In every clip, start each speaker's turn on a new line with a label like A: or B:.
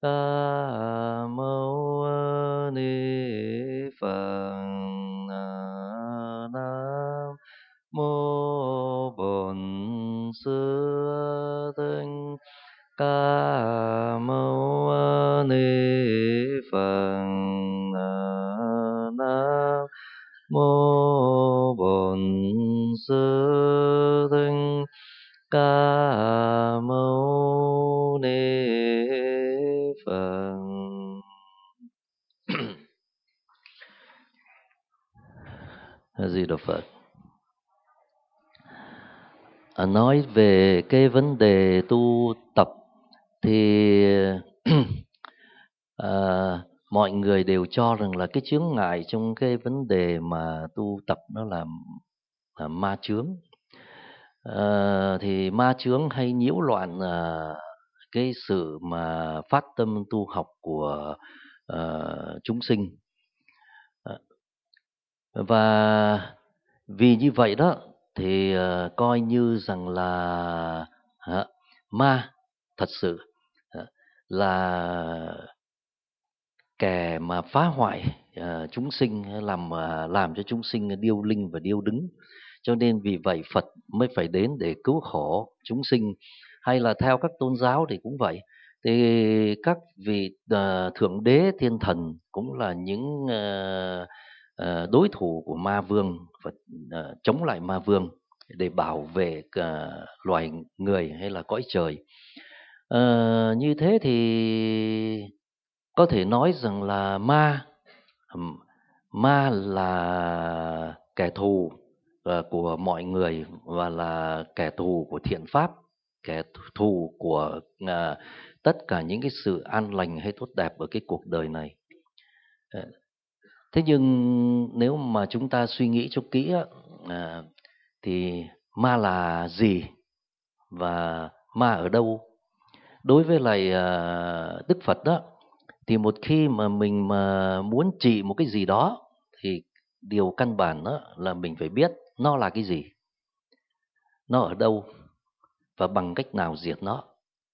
A: Ca Mâu Ni Phật. Nam mô Bổn Sư Thích Ca Mâu Ni Phật. Nam mô Bổn Sư Thích Ca Mâu Ni Phật. A Di Đà Phật. Nói về cái vấn đề tu tập thì mọi người đều cho rằng là cái chướng ngại trong cái vấn đề mà tu tập nó là ma chướng. Thì ma chướng hay nhiễu loạn cái sự mà phát tâm tu học của chúng sinh. Và vì như vậy đó thì coi như rằng là ma thật sự là kẻ mà phá hoại chúng sinh, làm cho chúng sinh điêu linh và điêu đứng. Cho nên vì vậy Phật mới phải đến để cứu khổ chúng sinh, hay là theo các tôn giáo thì cũng vậy. Thì các vị thượng đế thiên thần cũng là những đối thủ của ma vương, và chống lại ma vương để bảo vệ loài người hay là cõi trời. Như thế thì có thể nói rằng là ma là kẻ thù của mọi người, và là kẻ thù của thiện pháp, kẻ thù của tất cả những cái sự an lành hay tốt đẹp ở cái cuộc đời này. Thế nhưng nếu mà chúng ta suy nghĩ cho kỹ thì ma là gì và ma ở đâu? Đối với lại Đức Phật đó, thì một khi mà mình mà muốn trị một cái gì đó thì điều căn bản đó là mình phải biết nó là cái gì, nó ở đâu và bằng cách nào diệt nó.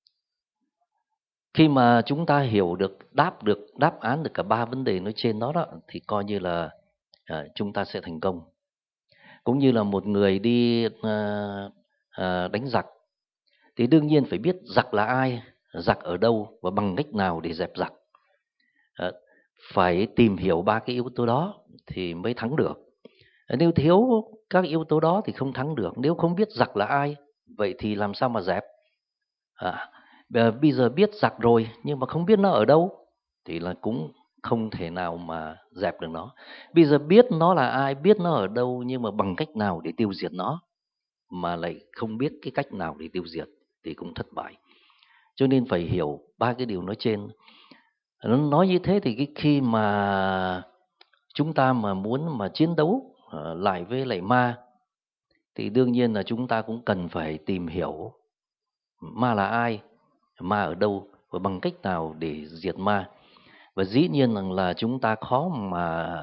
A: Khi mà chúng ta hiểu được đáp án được cả ba vấn đề nói trên đó thì coi như là chúng ta sẽ thành công. Cũng như là một người đi đánh giặc thì đương nhiên phải biết giặc là ai, giặc ở đâu và bằng cách nào để dẹp giặc. Phải tìm hiểu ba cái yếu tố đó thì mới thắng được. Nếu thiếu các yếu tố đó thì không thắng được. Nếu không biết giặc là ai, vậy thì làm sao mà dẹp? Bây giờ biết giặc rồi nhưng mà không biết nó ở đâu thì là cũng không thể nào mà dẹp được nó. Bây giờ biết nó là ai, biết nó ở đâu, nhưng mà bằng cách nào để tiêu diệt nó mà lại không biết cái cách nào để tiêu diệt thì cũng thất bại. Cho nên phải hiểu ba cái điều nói trên. Nó nói như thế thì khi mà chúng ta mà muốn mà chiến đấu lại với lại ma thì đương nhiên là chúng ta cũng cần phải tìm hiểu ma là ai, ma ở đâu và bằng cách nào để diệt ma. Và dĩ nhiên rằng là chúng ta khó mà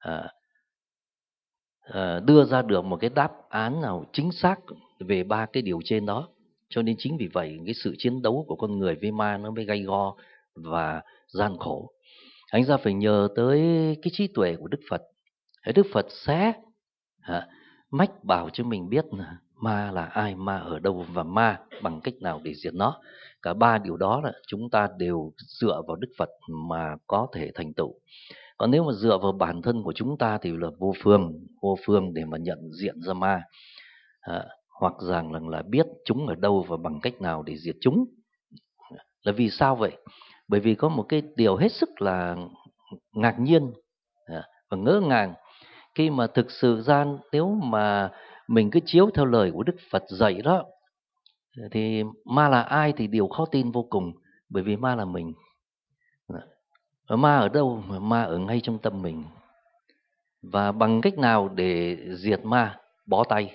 A: đưa ra được một cái đáp án nào chính xác về ba cái điều trên đó. Cho nên chính vì vậy cái sự chiến đấu của con người với ma nó mới gay go và gian khổ. Anh ra phải nhờ tới cái trí tuệ của Đức Phật. Đức Phật sẽ mách bảo cho mình biết là ma là ai, ma ở đâu và ma bằng cách nào để diệt nó. Cả ba điều đó là chúng ta đều dựa vào Đức Phật mà có thể thành tựu. Còn nếu mà dựa vào bản thân của chúng ta thì là vô phương để mà nhận diện ra ma, hoặc rằng là biết chúng ở đâu và bằng cách nào để diệt chúng. Là vì sao vậy? Bởi vì có một cái điều hết sức là ngạc nhiên và ngỡ ngàng khi mà thực sự ra nếu mà mình cứ chiếu theo lời của Đức Phật dạy đó thì ma là ai thì điều khó tin vô cùng, bởi vì ma là mình. Và ma ở đâu? Ma ở ngay trong tâm mình. Và bằng cách nào để diệt ma? Bó tay.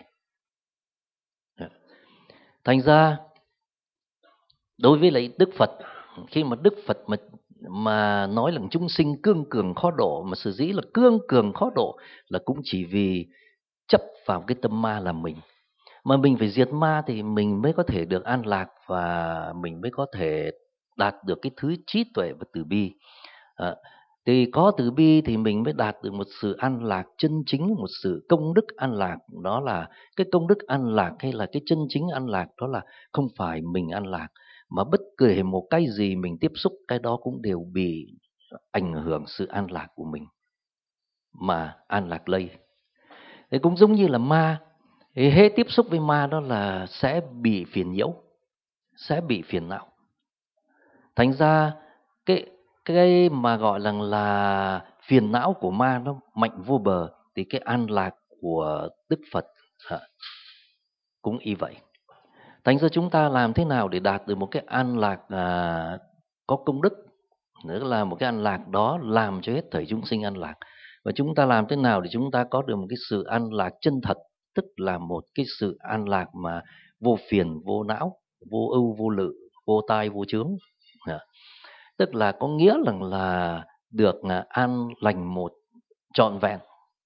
A: Thành ra đối với lại Đức Phật, khi mà Đức Phật mà nói là chúng sinh cương cường khó độ, mà sở dĩ là cương cường khó độ là cũng chỉ vì chấp vào cái tâm ma là mình. Mà mình phải diệt ma thì mình mới có thể được an lạc, và mình mới có thể đạt được cái thứ trí tuệ và từ bi. Thì có từ bi thì mình mới đạt được một sự an lạc chân chính, một sự công đức an lạc. Đó là cái công đức an lạc hay là cái chân chính an lạc, đó là không phải mình an lạc, mà bất kể một cái gì mình tiếp xúc, cái đó cũng đều bị ảnh hưởng sự an lạc của mình, mà an lạc lây. Thì cũng giống như là ma, thì hết tiếp xúc với ma đó là sẽ bị phiền nhiễu, sẽ bị phiền não. Thành ra cái mà gọi là phiền não của ma nó mạnh vô bờ, thì cái an lạc của Đức Phật cũng y vậy. Thành ra chúng ta làm thế nào để đạt được một cái an lạc có công đức, nữa là một cái an lạc đó làm cho hết thảy chúng sinh an lạc. Và chúng ta làm thế nào để chúng ta có được một cái sự an lạc chân thật, tức là một cái sự an lạc mà vô phiền, vô não, vô ưu, vô lự, vô tai, vô chướng. Tức là có nghĩa là được an lành một trọn vẹn.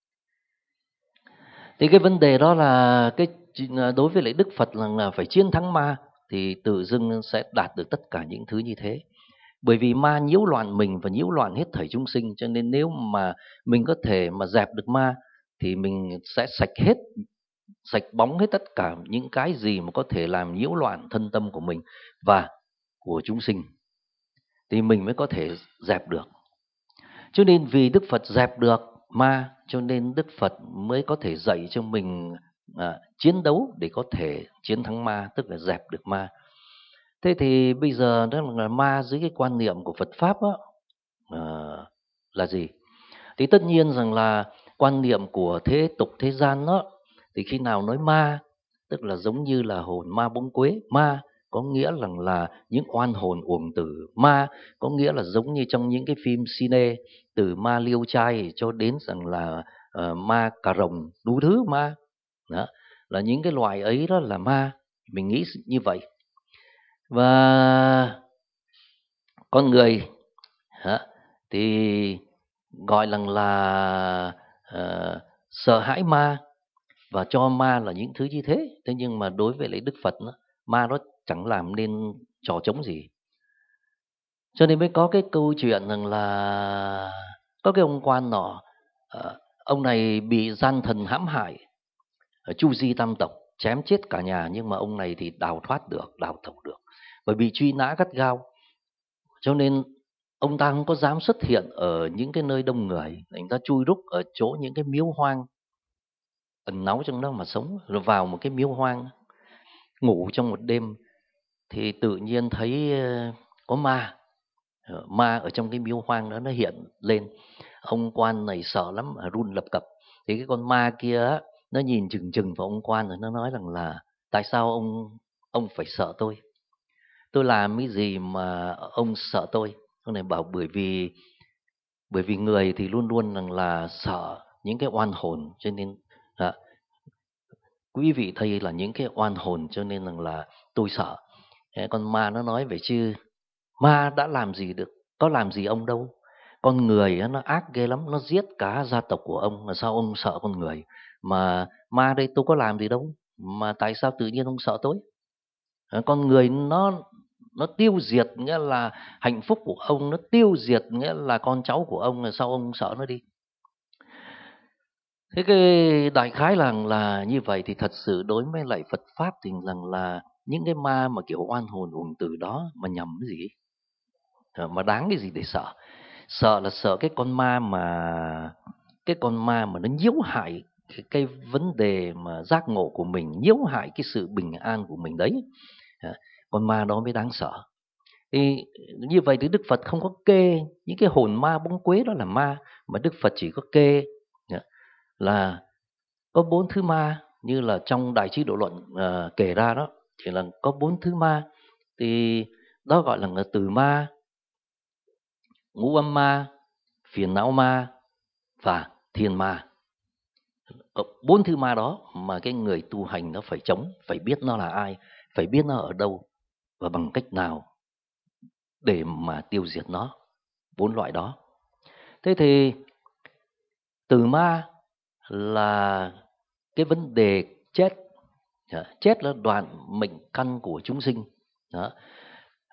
A: Thì cái vấn đề đó là đối với lại Đức Phật là phải chiến thắng ma, thì tự dưng sẽ đạt được tất cả những thứ như thế. Bởi vì ma nhiễu loạn mình và nhiễu loạn hết thảy chúng sinh, cho nên nếu mà mình có thể mà dẹp được ma thì mình sẽ sạch bóng hết tất cả những cái gì mà có thể làm nhiễu loạn thân tâm của mình và của chúng sinh, thì mình mới có thể dẹp được. Cho nên vì Đức Phật dẹp được ma, cho nên Đức Phật mới có thể dạy cho mình chiến đấu để có thể chiến thắng ma, tức là dẹp được ma. Thế thì bây giờ đó là ma dưới cái quan niệm của Phật Pháp đó, là gì? Thì tất nhiên rằng là quan niệm của thế tục thế gian đó, thì khi nào nói ma, tức là giống như là hồn ma bóng quế. Ma có nghĩa là những oan hồn uổng tử. Ma có nghĩa là giống như trong những cái phim cine, từ ma liêu trai cho đến rằng là ma cà rồng, đủ thứ ma. Đó, là những cái loại ấy đó là ma. Mình nghĩ như vậy. Và con người thì gọi là sợ hãi ma và cho ma là những thứ như thế. Thế nhưng mà đối với lại Đức Phật đó, ma nó chẳng làm nên trò trống gì. Cho nên mới có cái câu chuyện rằng là có cái ông quan nọ, ông này bị gian thần hãm hại, Chu Di Tam Tộc chém chết cả nhà, nhưng mà ông này thì đào thoát được, đào tẩu được. Bởi vì truy nã gắt gao, cho nên ông ta không có dám xuất hiện ở những cái nơi đông người, anh ta chui rúc ở chỗ những cái miếu hoang, ẩn náu trong đó mà sống. Rồi vào một cái miếu hoang, ngủ trong một đêm, thì tự nhiên thấy có ma ở trong cái miếu hoang đó nó hiện lên. Ông quan này sợ lắm, run lập cập. Thì cái con ma kia nó nhìn chừng chừng vào ông quan, rồi nó nói rằng là tại sao ông phải sợ tôi? Tôi làm cái gì mà ông sợ tôi? Ông này bảo bởi vì người thì luôn luôn rằng là sợ những cái oan hồn, cho nên quý vị thấy là những cái oan hồn, cho nên rằng là tôi sợ. Con ma nó nói vậy chứ ma đã làm gì được, có làm gì ông đâu. Con người nó ác ghê lắm, nó giết cả gia tộc của ông, mà sao ông sợ con người? Mà ma đây tôi có làm gì đâu, mà tại sao tự nhiên ông sợ tôi? Con người nó tiêu diệt nghĩa là hạnh phúc của ông, nó tiêu diệt nghĩa là con cháu của ông, là sao ông sợ nó đi? Thế cái đại khái là như vậy. Thì thật sự đối với lại Phật Pháp thì rằng là những cái ma mà kiểu oan hồn uổng tử đó mà nhầm cái gì? Mà đáng cái gì để sợ? Sợ là sợ cái con ma mà nó nhiễu hại cái vấn đề mà giác ngộ của mình, nhiễu hại cái sự bình an của mình đấy. Con ma đó mới đáng sợ. Thì như vậy thì Đức Phật không có kê những cái hồn ma bóng quế đó là ma, mà Đức Phật chỉ có kê là có 4 thứ ma, như là trong Đại Trí Độ Luận kể ra đó, thì là có 4 thứ ma. Thì đó gọi là từ ma, ngũ âm ma, phiền não ma và thiên ma. 4 thứ ma đó mà cái người tu hành nó phải chống, phải biết nó là ai, phải biết nó ở đâu và bằng cách nào để mà tiêu diệt nó, 4 loại đó. Thế thì từ ma là cái vấn đề chết. Chết là đoạn mệnh căn của chúng sinh đó.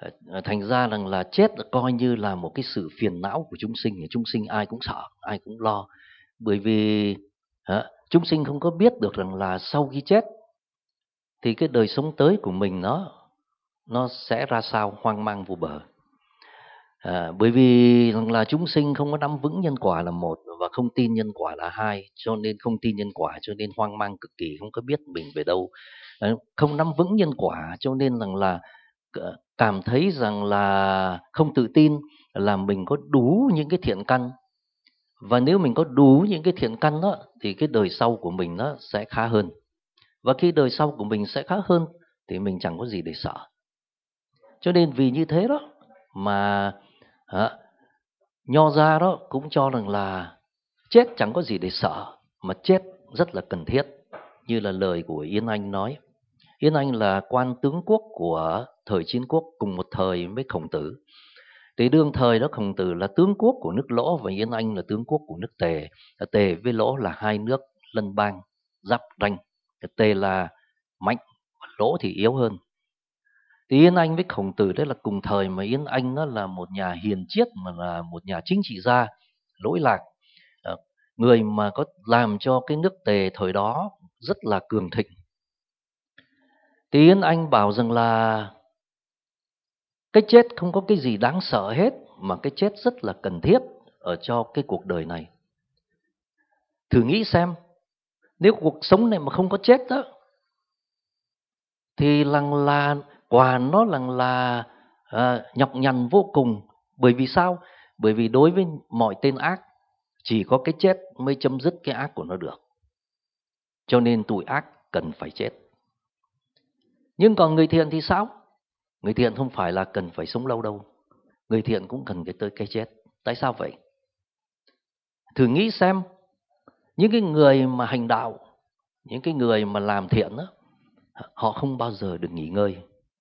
A: Thành ra rằng là chết coi như là một cái sự phiền não của chúng sinh ai cũng sợ, ai cũng lo. Bởi vì chúng sinh không có biết được rằng là sau khi chết thì cái đời sống tới của mình nó sẽ ra sao, hoang mang vô bờ. Bởi vì là chúng sinh không có nắm vững nhân quả là một, và không tin nhân quả là hai, cho nên không tin nhân quả cho nên hoang mang cực kỳ, không có biết mình về đâu. Không nắm vững nhân quả cho nên rằng là cảm thấy rằng là không tự tin là mình có đủ những cái thiện căn, và nếu mình có đủ những cái thiện căn đó thì cái đời sau của mình nó sẽ khá hơn, và khi đời sau của mình sẽ khá hơn thì mình chẳng có gì để sợ. Cho nên vì như thế đó mà Nho gia đó cũng cho rằng là chết chẳng có gì để sợ, mà chết rất là cần thiết, như là lời của Yên Anh nói. Yên Anh là quan tướng quốc của thời Chiến Quốc, cùng một thời với Khổng Tử. Thì đương thời đó Khổng Tử là tướng quốc của nước Lỗ và Yên Anh là tướng quốc của nước Tề. Tề với Lỗ là hai nước lân bang giáp ranh. Tề là mạnh, Lỗ thì yếu hơn. Thì Yên Anh với Khổng Tử đấy là cùng thời, mà Yên Anh nó là một nhà hiền triết, mà là một nhà chính trị gia lỗi lạc, người mà có làm cho cái nước Tề thời đó rất là cường thịnh. Thì Yên Anh bảo rằng là cái chết không có cái gì đáng sợ hết, mà cái chết rất là cần thiết ở cho cái cuộc đời này. Thử nghĩ xem, nếu cuộc sống này mà không có chết đó thì là quả nó là nhọc nhằn vô cùng. Bởi vì sao? Bởi vì đối với mọi tên ác, chỉ có cái chết mới chấm dứt cái ác của nó được. Cho nên tụi ác cần phải chết. Nhưng còn người thiện thì sao? Người thiện không phải là cần phải sống lâu đâu. Người thiện cũng cần tới cái chết. Tại sao vậy? Thử nghĩ xem, những cái người mà hành đạo, những cái người mà làm thiện đó, họ không bao giờ được nghỉ ngơi.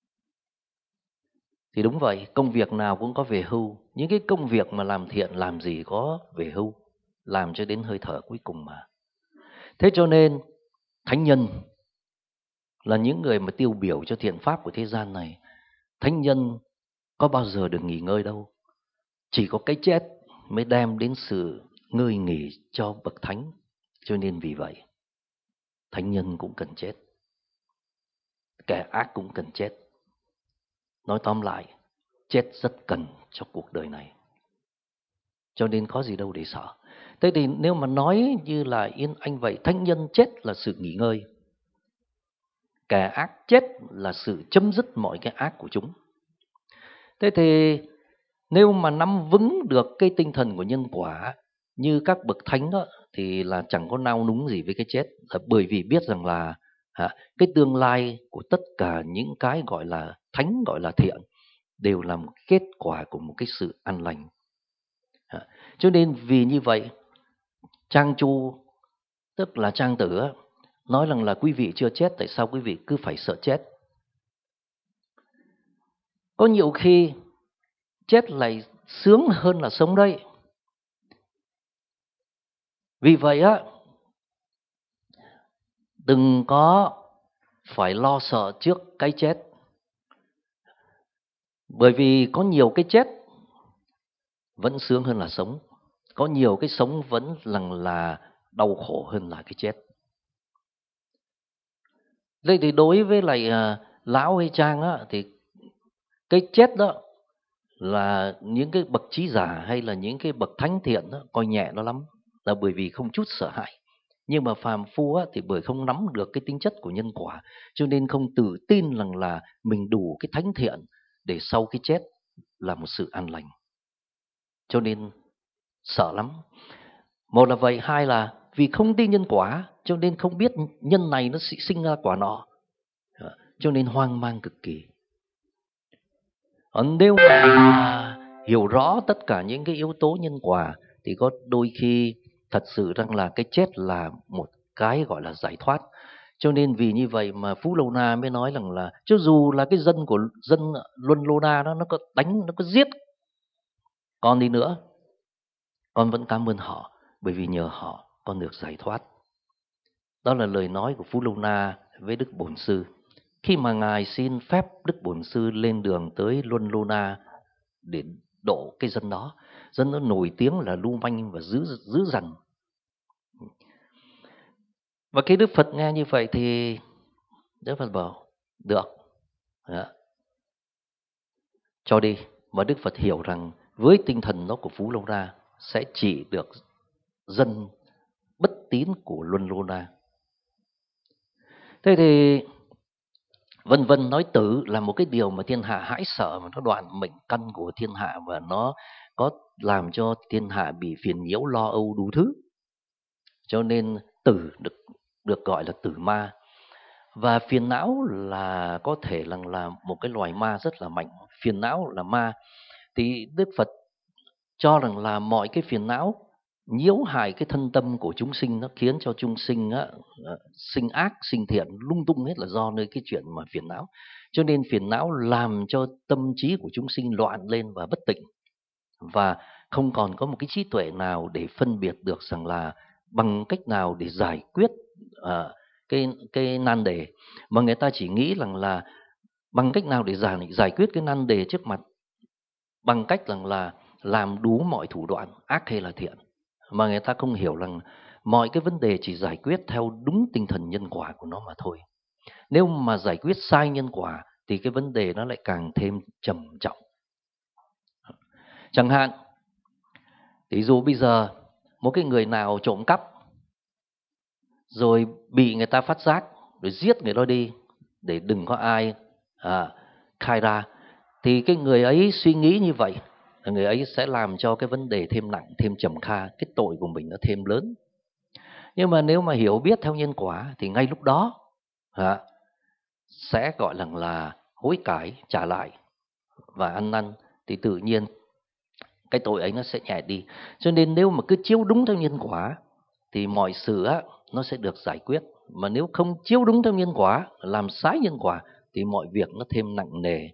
A: Thì đúng vậy, công việc nào cũng có về hưu. Những cái công việc mà làm thiện làm gì có về hưu, làm cho đến hơi thở cuối cùng mà. Thế cho nên thánh nhân là những người mà tiêu biểu cho thiện pháp của thế gian này. Thánh nhân có bao giờ được nghỉ ngơi đâu. Chỉ có cái chết mới đem đến sự ngơi nghỉ cho bậc thánh. Cho nên vì vậy, thánh nhân cũng cần chết, kẻ ác cũng cần chết. Nói tóm lại, chết rất cần cho cuộc đời này. Cho nên có gì đâu để sợ. Thế thì nếu mà nói như là Yên Anh vậy, thánh nhân chết là sự nghỉ ngơi, kẻ ác chết là sự chấm dứt mọi cái ác của chúng. Thế thì nếu mà nắm vững được cái tinh thần của nhân quả như các bậc thánh đó, thì là chẳng có nao núng gì với cái chết. Bởi vì biết rằng là cái tương lai của tất cả những cái gọi là thánh, gọi là thiện, đều là một kết quả của một cái sự an lành. Cho nên vì như vậy, Trang Chu, tức là Trang Tử, nói rằng là quý vị chưa chết, tại sao quý vị cứ phải sợ chết? Có nhiều khi chết lại sướng hơn là sống đây. Vì vậy đừng có phải lo sợ trước cái chết. Bởi vì có nhiều cái chết vẫn sướng hơn là sống. Có nhiều cái sống vẫn là đau khổ hơn là cái chết. Thế thì đối với lại Lão hay Trang thì cái chết đó là những cái bậc trí giả hay là những cái bậc thánh thiện đó, coi nhẹ nó lắm, là bởi vì không chút sợ hãi. Nhưng mà phàm phu thì bởi không nắm được cái tính chất của nhân quả, cho nên không tự tin rằng là mình đủ cái thánh thiện để sau cái chết là một sự an lành. Cho nên sợ lắm. Một là vậy, hai là vì không tin nhân quả, cho nên không biết nhân này nó sẽ sinh ra quả nọ, cho nên hoang mang cực kỳ. Nếu mà hiểu rõ tất cả những cái yếu tố nhân quả thì có đôi khi thật sự rằng là cái chết là một cái gọi là giải thoát. Cho nên vì như vậy mà Phú Lâu Na mới nói rằng là cho dù là cái dân của dân Luân Lô Na đó, nó có đánh, nó có giết con đi nữa, con vẫn cảm ơn họ, bởi vì nhờ họ con được giải thoát. Đó là lời nói của Phú Lâu Na với Đức Bổn Sư. khi mà Ngài xin phép Đức Bổn Sư lên đường tới Luân Lô Na để độ cái dân đó, dân nó nổi tiếng là lưu manh và dữ dằn. Và cái Đức Phật nghe như vậy thì Đức Phật bảo được, cho đi. Và Đức Phật hiểu rằng với tinh thần đó của Phú Lâu Na sẽ trị được dân bất tín của Luân Lô Na. Thế thì vân vân, nói tử là một cái điều mà thiên hạ hãi sợ, mà nó đoạn mệnh căn của thiên hạ, và nó có làm cho thiên hạ bị phiền nhiễu lo âu đủ thứ. Cho nên tử được gọi là tử ma. Và phiền não là có thể là một cái loài ma rất là mạnh. Phiền não là ma. Thì Đức Phật cho rằng là mọi cái phiền não nhiễu hại cái thân tâm của chúng sinh, nó khiến cho chúng sinh sinh ác, sinh thiện lung tung hết là do nơi cái chuyện mà phiền não. Cho nên phiền não làm cho tâm trí của chúng sinh loạn lên và bất tịnh, và không còn có một cái trí tuệ nào để phân biệt được rằng là bằng cách nào để giải quyết cái nan đề, mà người ta chỉ nghĩ rằng là bằng cách nào để giải quyết cái nan đề trước mặt, bằng cách rằng là làm đủ mọi thủ đoạn, ác hay là thiện. Mà người ta không hiểu rằng mọi cái vấn đề chỉ giải quyết theo đúng tinh thần nhân quả của nó mà thôi. Nếu mà giải quyết sai nhân quả thì cái vấn đề nó lại càng thêm trầm trọng. Chẳng hạn, ví dụ bây giờ một cái người nào trộm cắp rồi bị người ta phát giác, rồi giết người đó đi để đừng có ai khai ra, thì cái người ấy suy nghĩ như vậy, người ấy sẽ làm cho cái vấn đề thêm nặng, thêm trầm kha, cái tội của mình nó thêm lớn. Nhưng mà nếu mà hiểu biết theo nhân quả thì ngay lúc đó sẽ gọi là hối cải, trả lại và ăn năn, thì tự nhiên cái tội ấy nó sẽ nhẹ đi. Cho nên nếu mà cứ chiếu đúng theo nhân quả thì mọi sự nó sẽ được giải quyết. Mà nếu không chiếu đúng theo nhân quả, làm sai nhân quả, thì mọi việc nó thêm nặng nề.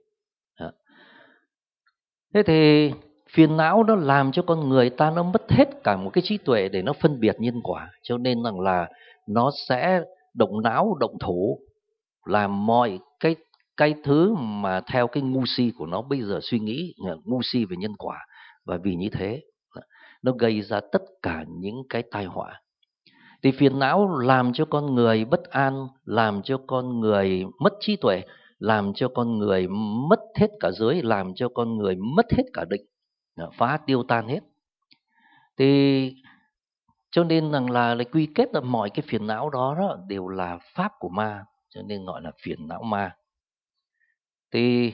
A: Thế thì phiền não nó làm cho con người ta nó mất hết cả một cái trí tuệ để nó phân biệt nhân quả. Cho nên rằng là nó sẽ động não, động thủ, làm mọi cái thứ mà theo cái ngu si của nó bây giờ suy nghĩ, ngu si về nhân quả. Và vì như thế nó gây ra tất cả những cái tai họa. Thì phiền não làm cho con người bất an, làm cho con người mất trí tuệ, làm cho con người mất hết cả giới, làm cho con người mất hết cả định, phá tiêu tan hết. Thì cho nên rằng là quy kết là mọi cái phiền não đó đều là pháp của ma, cho nên gọi là phiền não ma. Thì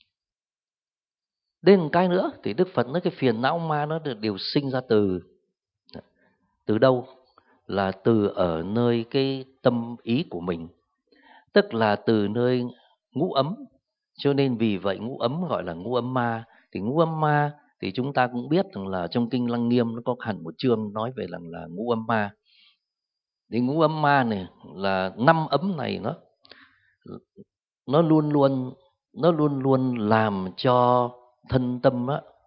A: đến một cái nữa thì Đức Phật nói cái phiền não ma nó đều sinh ra từ đâu? Là từ ở nơi cái tâm ý của mình, tức là từ nơi ngũ ấm. Cho nên vì vậy ngũ ấm gọi là ngũ ấm ma. Thì ngũ ấm ma thì chúng ta cũng biết rằng là trong kinh Lăng Nghiêm nó có hẳn một chương nói về rằng là ngũ ấm ma. Thì ngũ ấm ma này là 5 ấm này nó luôn luôn làm cho thân tâm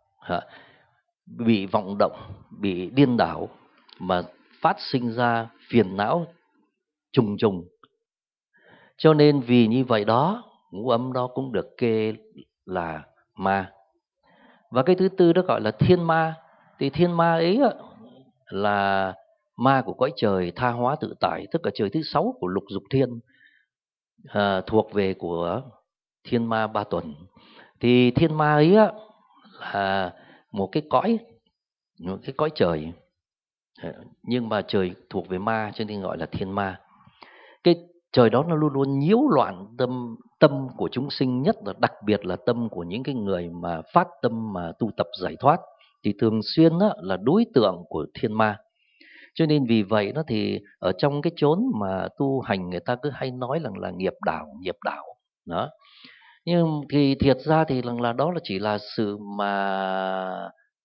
A: bị vọng động, bị điên đảo, mà phát sinh ra phiền não trùng trùng. Cho nên vì như vậy đó, ngũ ấm đó cũng được kê là ma. Và cái thứ tư đó gọi là thiên ma. Thì thiên ma ấy là ma của cõi trời tha hóa tự tại, tức là trời thứ 6 của lục dục thiên, thuộc về của thiên ma ba tuần. Thì thiên ma ấy là một cái cõi trời, nhưng mà trời thuộc về ma cho nên gọi là thiên ma. Cái trời đó nó luôn luôn nhiễu loạn tâm của chúng sinh, nhất là đặc biệt là tâm của những cái người mà phát tâm mà tu tập giải thoát, thì thường xuyên là đối tượng của thiên ma. Cho nên vì vậy đó thì ở trong cái chốn mà tu hành người ta cứ hay nói rằng là nghiệp đảo đó. Nhưng thì thiệt ra thì là đó là chỉ là sự mà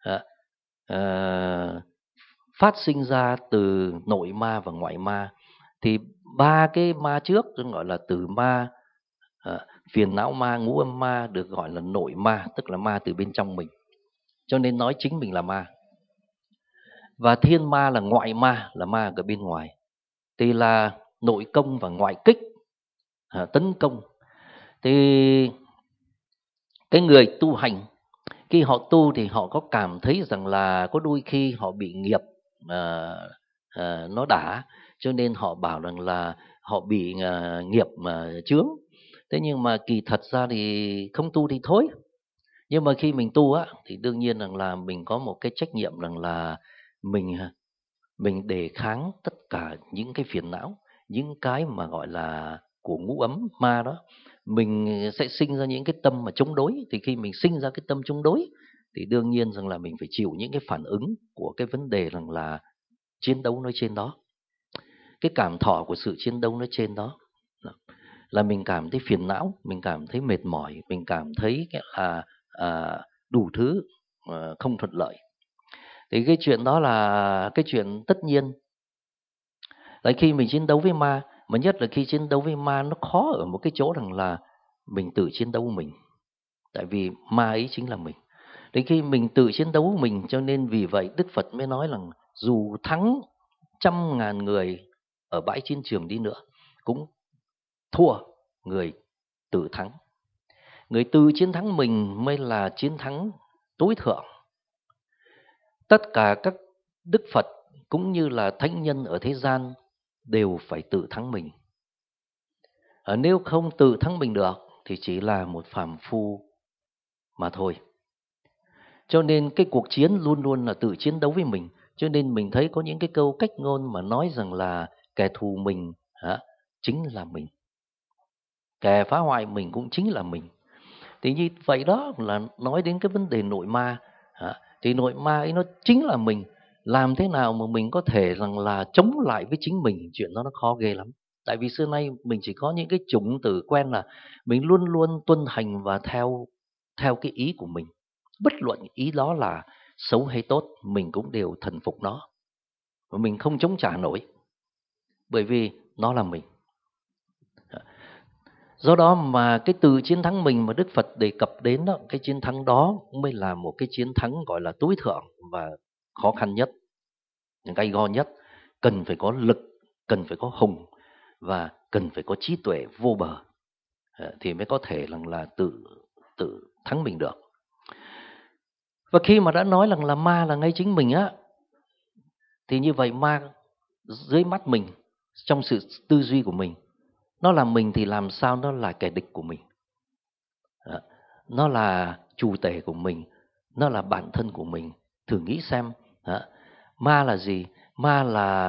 A: phát sinh ra từ nội ma và ngoại ma. Thì ba cái ma trước gọi là tử ma, phiền não ma, ngũ âm ma được gọi là nội ma, tức là ma từ bên trong mình, cho nên nói chính mình là ma. Và thiên ma là ngoại ma, là ma ở bên ngoài, thì là nội công và ngoại kích, tấn công. Thì cái người tu hành, khi họ tu thì họ có cảm thấy rằng là có đôi khi họ bị nghiệp nó đả, cho nên họ bảo rằng là họ bị nghiệp mà chướng. Thế nhưng mà kỳ thật ra thì không tu thì thôi. Nhưng mà khi mình tu á thì đương nhiên rằng là mình có một cái trách nhiệm rằng là mình mình đề kháng tất cả những cái phiền não, những cái mà gọi là của ngũ ấm ma đó. Mình sẽ sinh ra những cái tâm mà chống đối, thì khi mình sinh ra cái tâm chống đối thì đương nhiên rằng là mình phải chịu những cái phản ứng của cái vấn đề rằng là chiến đấu nói trên đó. Cái cảm thọ của sự chiến đấu nói trên đó là mình cảm thấy phiền não, mình cảm thấy mệt mỏi, mình cảm thấy đủ thứ không thuận lợi. Thì cái chuyện đó là cái chuyện tất nhiên. Tại khi mình chiến đấu với ma, mà nhất là khi chiến đấu với ma, nó khó ở một cái chỗ rằng là mình tự chiến đấu mình. Tại vì ma ấy chính là mình. Đến khi mình tự chiến đấu mình, cho nên vì vậy Đức Phật mới nói rằng dù thắng 100.000 người ở bãi chiến trường đi nữa cũng thua người tự thắng. Người tự chiến thắng mình mới là chiến thắng tối thượng. Tất cả các Đức Phật cũng như là thánh nhân ở thế gian đều phải tự thắng mình. Nếu không tự thắng mình được thì chỉ là một phàm phu mà thôi. Cho nên cái cuộc chiến luôn luôn là tự chiến đấu với mình. Cho nên mình thấy có những cái câu cách ngôn mà nói rằng là kẻ thù mình chính là mình, kẻ phá hoại mình cũng chính là mình. Thì như vậy đó là nói đến cái vấn đề nội ma. Thì nội ma ấy nó chính là mình. Làm thế nào mà mình có thể rằng là chống lại với chính mình, chuyện đó nó khó ghê lắm. Tại vì xưa nay mình chỉ có những cái chủng tử quen là mình luôn luôn tuân hành và theo cái ý của mình. Bất luận ý đó là xấu hay tốt, mình cũng đều thần phục nó. Và mình không chống trả nổi, bởi vì nó là mình. Do đó mà cái từ chiến thắng mình mà Đức Phật đề cập đến đó, cái chiến thắng đó mới là một cái chiến thắng gọi là tối thượng và khó khăn nhất, gay go nhất. Cần phải có lực, cần phải có hùng và cần phải có trí tuệ vô bờ thì mới có thể là tự thắng mình được. Và khi mà đã nói rằng là ma là ngay chính mình á, thì như vậy ma dưới mắt mình, trong sự tư duy của mình, nó là mình thì làm sao nó là kẻ địch của mình. Nó là chủ tể của mình, nó là bản thân của mình. Thử nghĩ xem, ma là gì? Ma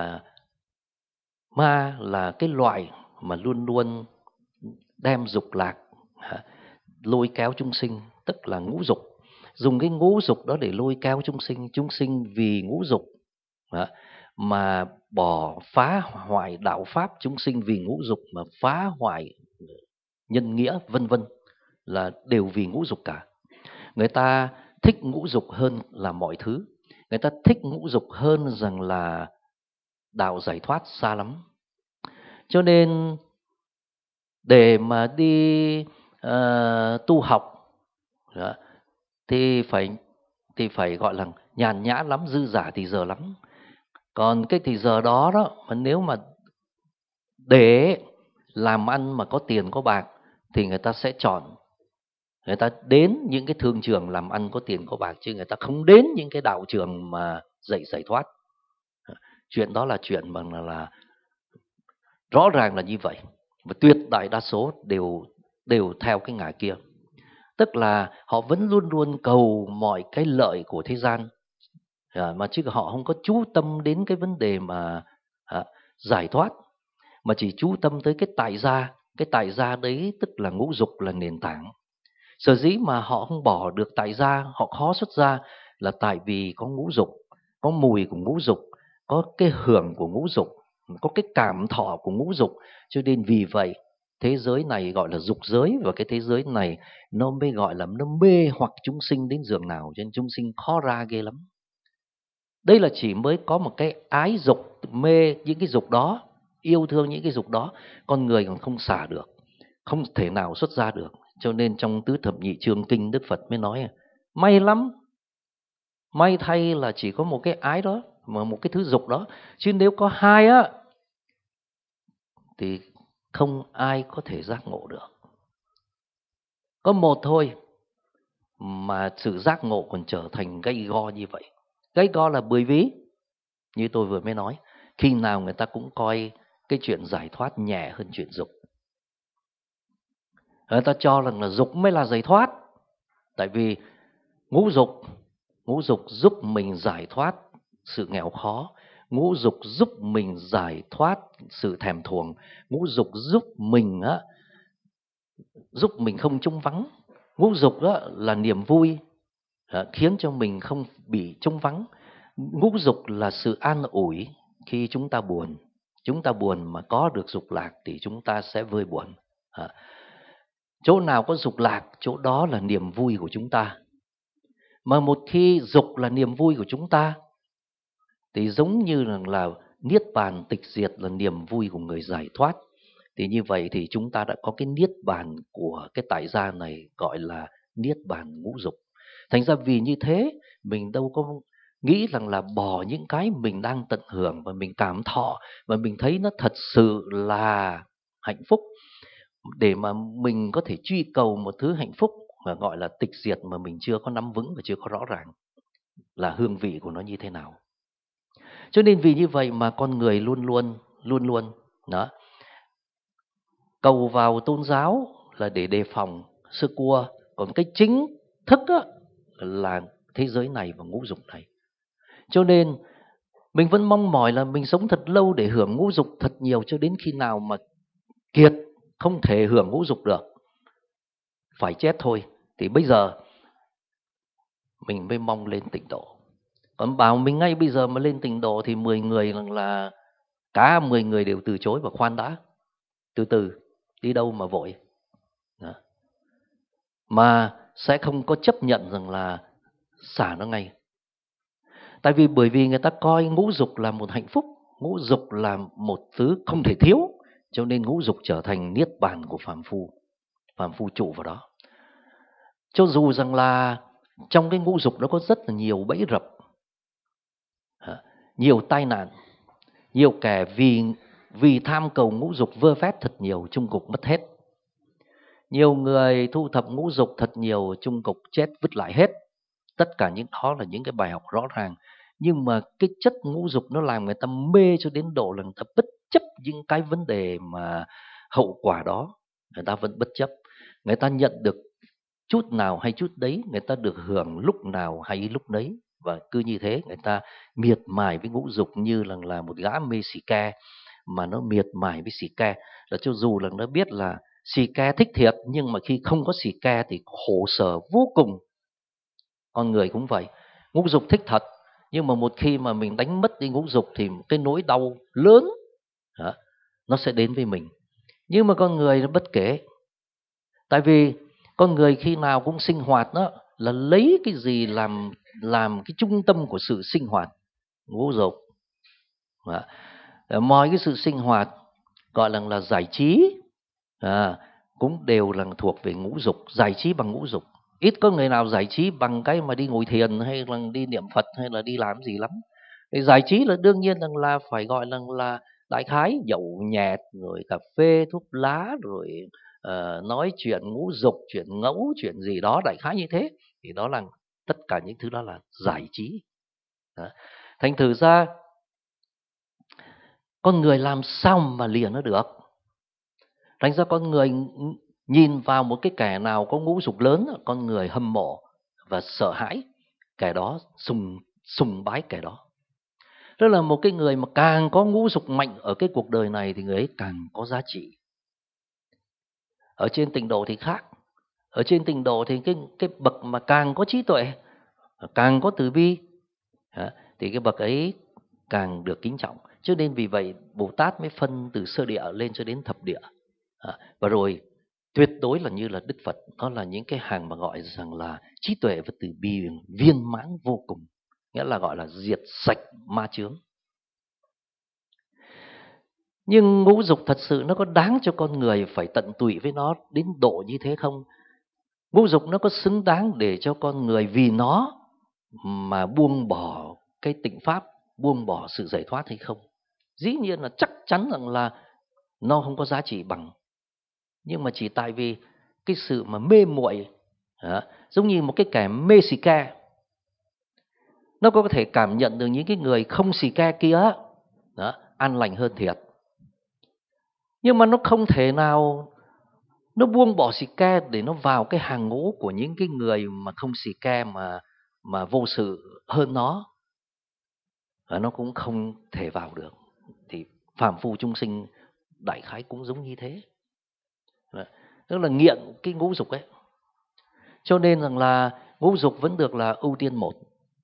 A: là cái loại mà luôn luôn đem dục lạc, lôi kéo chúng sinh, tức là ngũ dục. Dùng cái ngũ dục đó để lôi kéo chúng sinh vì ngũ dục mà phá hoại đạo pháp, chúng sinh vì ngũ dục mà phá hoại nhân nghĩa vân vân, là đều vì ngũ dục cả. Người ta thích ngũ dục hơn là mọi thứ. Người ta thích ngũ dục hơn rằng là đạo giải thoát xa lắm. Cho nên để mà đi tu học thì phải gọi là nhàn nhã lắm, dư dả thì giờ lắm. Còn cái thì giờ đó mà nếu mà để làm ăn mà có tiền có bạc thì người ta sẽ chọn, người ta đến những cái thương trường làm ăn có tiền có bạc, chứ người ta không đến những cái đạo trường mà dạy giải thoát. Chuyện đó là chuyện mà là rõ ràng là như vậy. Và tuyệt đại đa số đều theo cái ngả kia. Tức là họ vẫn luôn luôn cầu mọi cái lợi của thế gian, mà chứ họ không có chú tâm đến cái vấn đề mà giải thoát, mà chỉ chú tâm tới cái tại gia. Cái tại gia đấy tức là ngũ dục là nền tảng. Sở dĩ mà họ không bỏ được tại gia, họ khó xuất gia là tại vì có ngũ dục, có mùi của ngũ dục, có cái hưởng của ngũ dục, có cái cảm thọ của ngũ dục. Cho nên vì vậy thế giới này gọi là dục giới, và cái thế giới này nó mới gọi là nó mê hoặc chúng sinh đến giường nào, cho nên chúng sinh khó ra ghê lắm. Đây là chỉ mới có một cái ái dục, mê những cái dục đó, yêu thương những cái dục đó, con người còn không xả được, không thể nào xuất ra được. Cho nên trong Tứ Thập Nhị Chương Kinh, Đức Phật mới nói may lắm, may thay là chỉ có một cái ái đó, mà một cái thứ dục đó, chứ nếu có hai á thì không ai có thể giác ngộ được. Có một thôi mà sự giác ngộ còn trở thành gay go như vậy. Gay go là bởi vì như tôi vừa mới nói, khi nào người ta cũng coi cái chuyện giải thoát nhẹ hơn chuyện dục. Người ta cho rằng là dục mới là giải thoát. Tại vì ngũ dục giúp mình giải thoát sự nghèo khó, ngũ dục giúp mình giải thoát sự thèm thuồng, ngũ dục giúp mình không trống vắng. Ngũ dục đó là niềm vui, khiến cho mình không bị trống vắng. Ngũ dục là sự an ủi khi chúng ta buồn. Chúng ta buồn mà có được dục lạc thì chúng ta sẽ vơi buồn. Chỗ nào có dục lạc, chỗ đó là niềm vui của chúng ta. Mà một khi dục là niềm vui của chúng ta thì giống như là niết bàn tịch diệt là niềm vui của người giải thoát. Thì như vậy thì chúng ta đã có cái niết bàn của cái tại gia này, gọi là niết bàn ngũ dục. Thành ra vì như thế mình đâu có nghĩ rằng là bỏ những cái mình đang tận hưởng và mình cảm thọ và mình thấy nó thật sự là hạnh phúc, để mà mình có thể truy cầu một thứ hạnh phúc mà gọi là tịch diệt mà mình chưa có nắm vững và chưa có rõ ràng là hương vị của nó như thế nào. Cho nên vì như vậy mà con người luôn luôn đó cầu vào tôn giáo là để đề phòng sơ cua, còn cái chính thức là thế giới này và ngũ dục này. Cho nên mình vẫn mong mỏi là mình sống thật lâu để hưởng ngũ dục thật nhiều, cho đến khi nào mà kiệt không thể hưởng ngũ dục được, phải chết thôi, thì bây giờ mình mới mong lên tịnh độ. Còn bảo mình ngay bây giờ mà lên tịnh độ thì 10 người là cả 10 người đều từ chối và khoan đã. Từ từ, đi đâu mà vội. Đó. Mà sẽ không có chấp nhận rằng là xả nó ngay. Tại vì bởi vì người ta coi ngũ dục là một hạnh phúc, ngũ dục là một thứ không thể thiếu, cho nên ngũ dục trở thành niết bàn của phàm phu trụ vào đó. Cho dù rằng là trong cái ngũ dục nó có rất là nhiều bẫy rập, nhiều tai nạn, nhiều kẻ vì tham cầu ngũ dục vơ vét thật nhiều, chung cục mất hết. Nhiều người thu thập ngũ dục thật nhiều, chung cục chết vứt lại hết. Tất cả những đó là những cái bài học rõ ràng. Nhưng mà cái chất ngũ dục nó làm người ta mê cho đến độ là người ta bất chấp những cái vấn đề mà hậu quả đó. Người ta vẫn bất chấp. Người ta nhận được chút nào hay chút đấy, người ta được hưởng lúc nào hay lúc đấy. Và cứ như thế người ta miệt mài với ngũ dục như là một gã mê xì ke. Mà nó miệt mài với xì ke là cho dù là nó biết là xì ke thích thiệt, nhưng mà khi không có xì ke thì khổ sở vô cùng. Con người cũng vậy, ngũ dục thích thật, nhưng mà một khi mà mình đánh mất đi ngũ dục thì cái nỗi đau lớn nó sẽ đến với mình. Nhưng mà con người nó bất kể. Tại vì con người khi nào cũng sinh hoạt đó là lấy cái gì làm cái trung tâm của sự sinh hoạt? Ngũ dục. Mọi cái sự sinh hoạt gọi là giải trí cũng đều là thuộc về ngũ dục, giải trí bằng ngũ dục. Ít có người nào giải trí bằng cái mà đi ngồi thiền hay là đi niệm Phật hay là đi làm gì lắm. Thì giải trí là đương nhiên là phải gọi là đại khái nhậu nhẹt rồi cà phê thuốc lá rồi nói chuyện ngũ dục, chuyện ngẫu, chuyện gì đó đại khái như thế. Thì đó là tất cả những thứ đó là giải trí. Thành thử ra con người làm sao mà lìa nó được. Thành ra con người nhìn vào một cái kẻ nào có ngũ dục lớn, con người hâm mộ và sợ hãi kẻ đó, sùng bái kẻ đó. Tức là một cái người mà càng có ngũ dục mạnh ở cái cuộc đời này thì người ấy càng có giá trị. Ở trên tịnh độ thì khác. Ở trên tịnh độ thì cái bậc mà càng có trí tuệ, càng có từ bi thì cái bậc ấy càng được kính trọng. Cho nên vì vậy Bồ Tát mới phân từ sơ địa lên cho đến thập địa. Và rồi tuyệt đối là như là Đức Phật, đó là những cái hàng mà gọi rằng là trí tuệ và từ bi viên mãn vô cùng, nghĩa là gọi là diệt sạch ma chướng. Nhưng ngũ dục thật sự nó có đáng cho con người phải tận tụy với nó đến độ như thế không? Ngũ dục nó có xứng đáng để cho con người vì nó mà buông bỏ cái tịnh pháp, buông bỏ sự giải thoát hay không? Dĩ nhiên là chắc chắn rằng là nó không có giá trị bằng. Nhưng mà chỉ tại vì cái sự mà mê muội, giống như một cái kẻ mê xì ke. Nó có thể cảm nhận được những cái người không xì ke kia an lành hơn thiệt. Nhưng mà nó không thể nào nó buông bỏ xì ke để nó vào cái hàng ngũ của những cái người mà không xì ke mà vô sự hơn nó. Và nó cũng không thể vào được. Thì phàm phu chúng sinh đại khái cũng giống như thế. Tức là nghiện cái ngũ dục ấy. Cho nên rằng là ngũ dục vẫn được là ưu tiên một.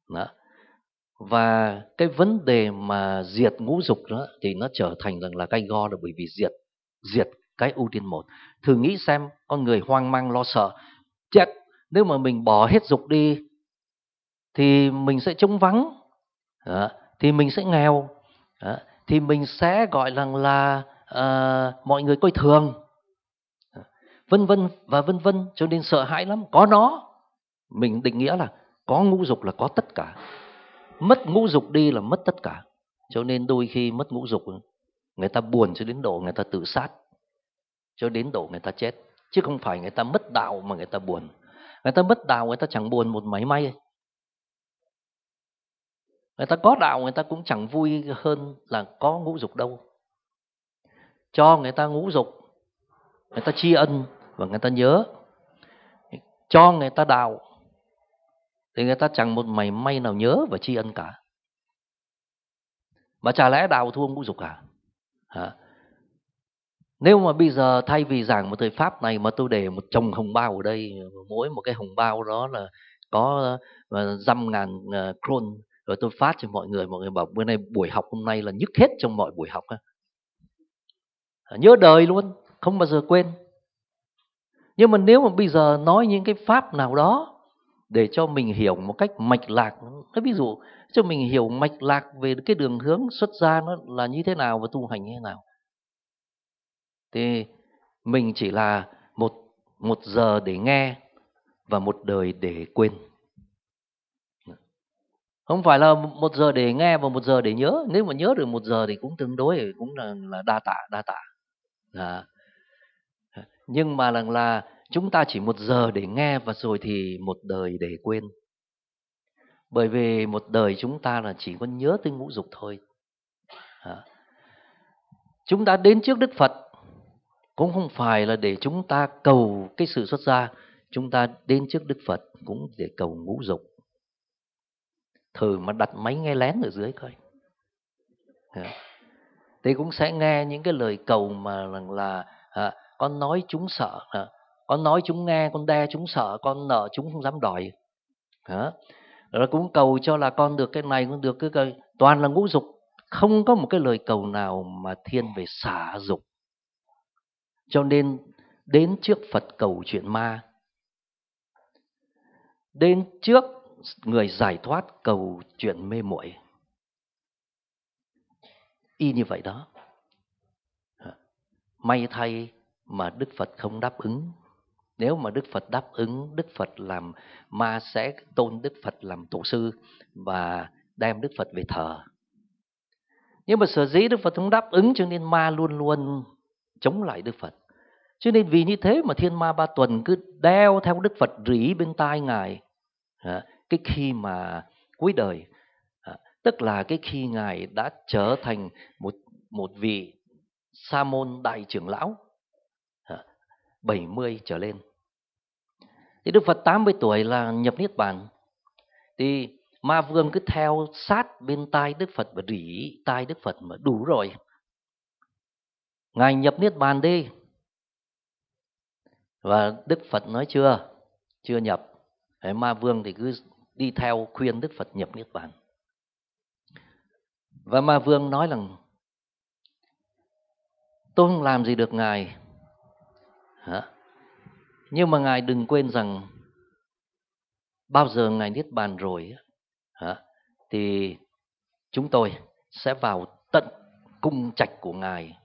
A: Và cái vấn đề mà diệt ngũ dục đó thì nó trở thành rằng là gay go, là bởi vì diệt cái ưu tiên một. Thử nghĩ xem, con người hoang mang lo sợ, chết, nếu mà mình bỏ hết dục đi thì mình sẽ trống vắng, thì mình sẽ nghèo, thì mình sẽ gọi rằng là mọi người coi thường, vân vân và vân vân. Cho nên sợ hãi lắm. Có nó, mình định nghĩa là có ngũ dục là có tất cả, mất ngũ dục đi là mất tất cả. Cho nên đôi khi mất ngũ dục, người ta buồn cho đến độ người ta tự sát, cho đến độ người ta chết. Chứ không phải người ta mất đạo mà người ta buồn. Người ta mất đạo người ta chẳng buồn một mảy may. Người ta có đạo người ta cũng chẳng vui hơn là có ngũ dục đâu. Cho người ta ngũ dục, người ta tri ân và người ta nhớ. Cho người ta đạo thì người ta chẳng một mảy may nào nhớ và tri ân cả. Mà chả lẽ đạo thua ngũ dục cả? Nếu mà bây giờ thay vì giảng một thời pháp này mà tôi để một chồng hồng bao ở đây, mỗi một cái hồng bao đó là có dăm ngàn kron, rồi tôi phát cho mọi người bảo bữa nay buổi học hôm nay là nhức hết trong mọi buổi học. Nhớ đời luôn, không bao giờ quên. Nhưng mà nếu mà bây giờ nói những cái pháp nào đó để cho mình hiểu một cách mạch lạc, ví dụ cho mình hiểu mạch lạc về cái đường hướng xuất gia nó là như thế nào và tu hành như thế nào, thì mình chỉ là một giờ để nghe và một đời để quên. Không phải là một giờ để nghe và một giờ để nhớ. Nếu mà nhớ được một giờ thì cũng tương đối, cũng là đa tạ. Nhưng mà là chúng ta chỉ một giờ để nghe và rồi thì một đời để quên. Bởi vì một đời chúng ta là chỉ có nhớ tới ngũ dục thôi. Chúng ta đến trước Đức Phật cũng không phải là để chúng ta cầu cái sự xuất gia. Chúng ta đến trước Đức Phật cũng để cầu ngũ dục. Thử mà đặt máy nghe lén ở dưới coi, thì cũng sẽ nghe những cái lời cầu mà là con nói chúng sợ, con nói chúng nghe, con đe chúng sợ, con nợ chúng không dám đòi. Rồi cũng cầu cho là con được cái này, con được cái toàn là ngũ dục. Không có một cái lời cầu nào mà thiên về xả dục. Cho nên đến trước Phật cầu chuyện ma, đến trước người giải thoát cầu chuyện mê muội, y như vậy đó. May thay mà Đức Phật không đáp ứng. Nếu mà Đức Phật đáp ứng, Đức Phật làm ma sẽ tôn Đức Phật làm tổ sư và đem Đức Phật về thờ. Nhưng mà sở dĩ Đức Phật không đáp ứng cho nên ma luôn luôn chống lại Đức Phật. Cho nên vì như thế mà thiên ma ba tuần cứ đeo theo Đức Phật rỉ bên tai Ngài cái khi mà cuối đời, tức là cái khi Ngài đã trở thành một vị sa môn đại trưởng lão 70 trở lên. Thì Đức Phật 80 tuổi là nhập Niết Bàn. Thì ma vương cứ theo sát bên tai Đức Phật và rỉ tai Đức Phật mà đủ rồi, Ngài nhập Niết Bàn đi. Và Đức Phật nói chưa nhập. Ma vương thì cứ đi theo khuyên Đức Phật nhập Niết Bàn. Và ma vương nói rằng tôi không làm gì được Ngài, nhưng mà Ngài đừng quên rằng bao giờ Ngài Niết Bàn rồi thì chúng tôi sẽ vào tận cung trạch của Ngài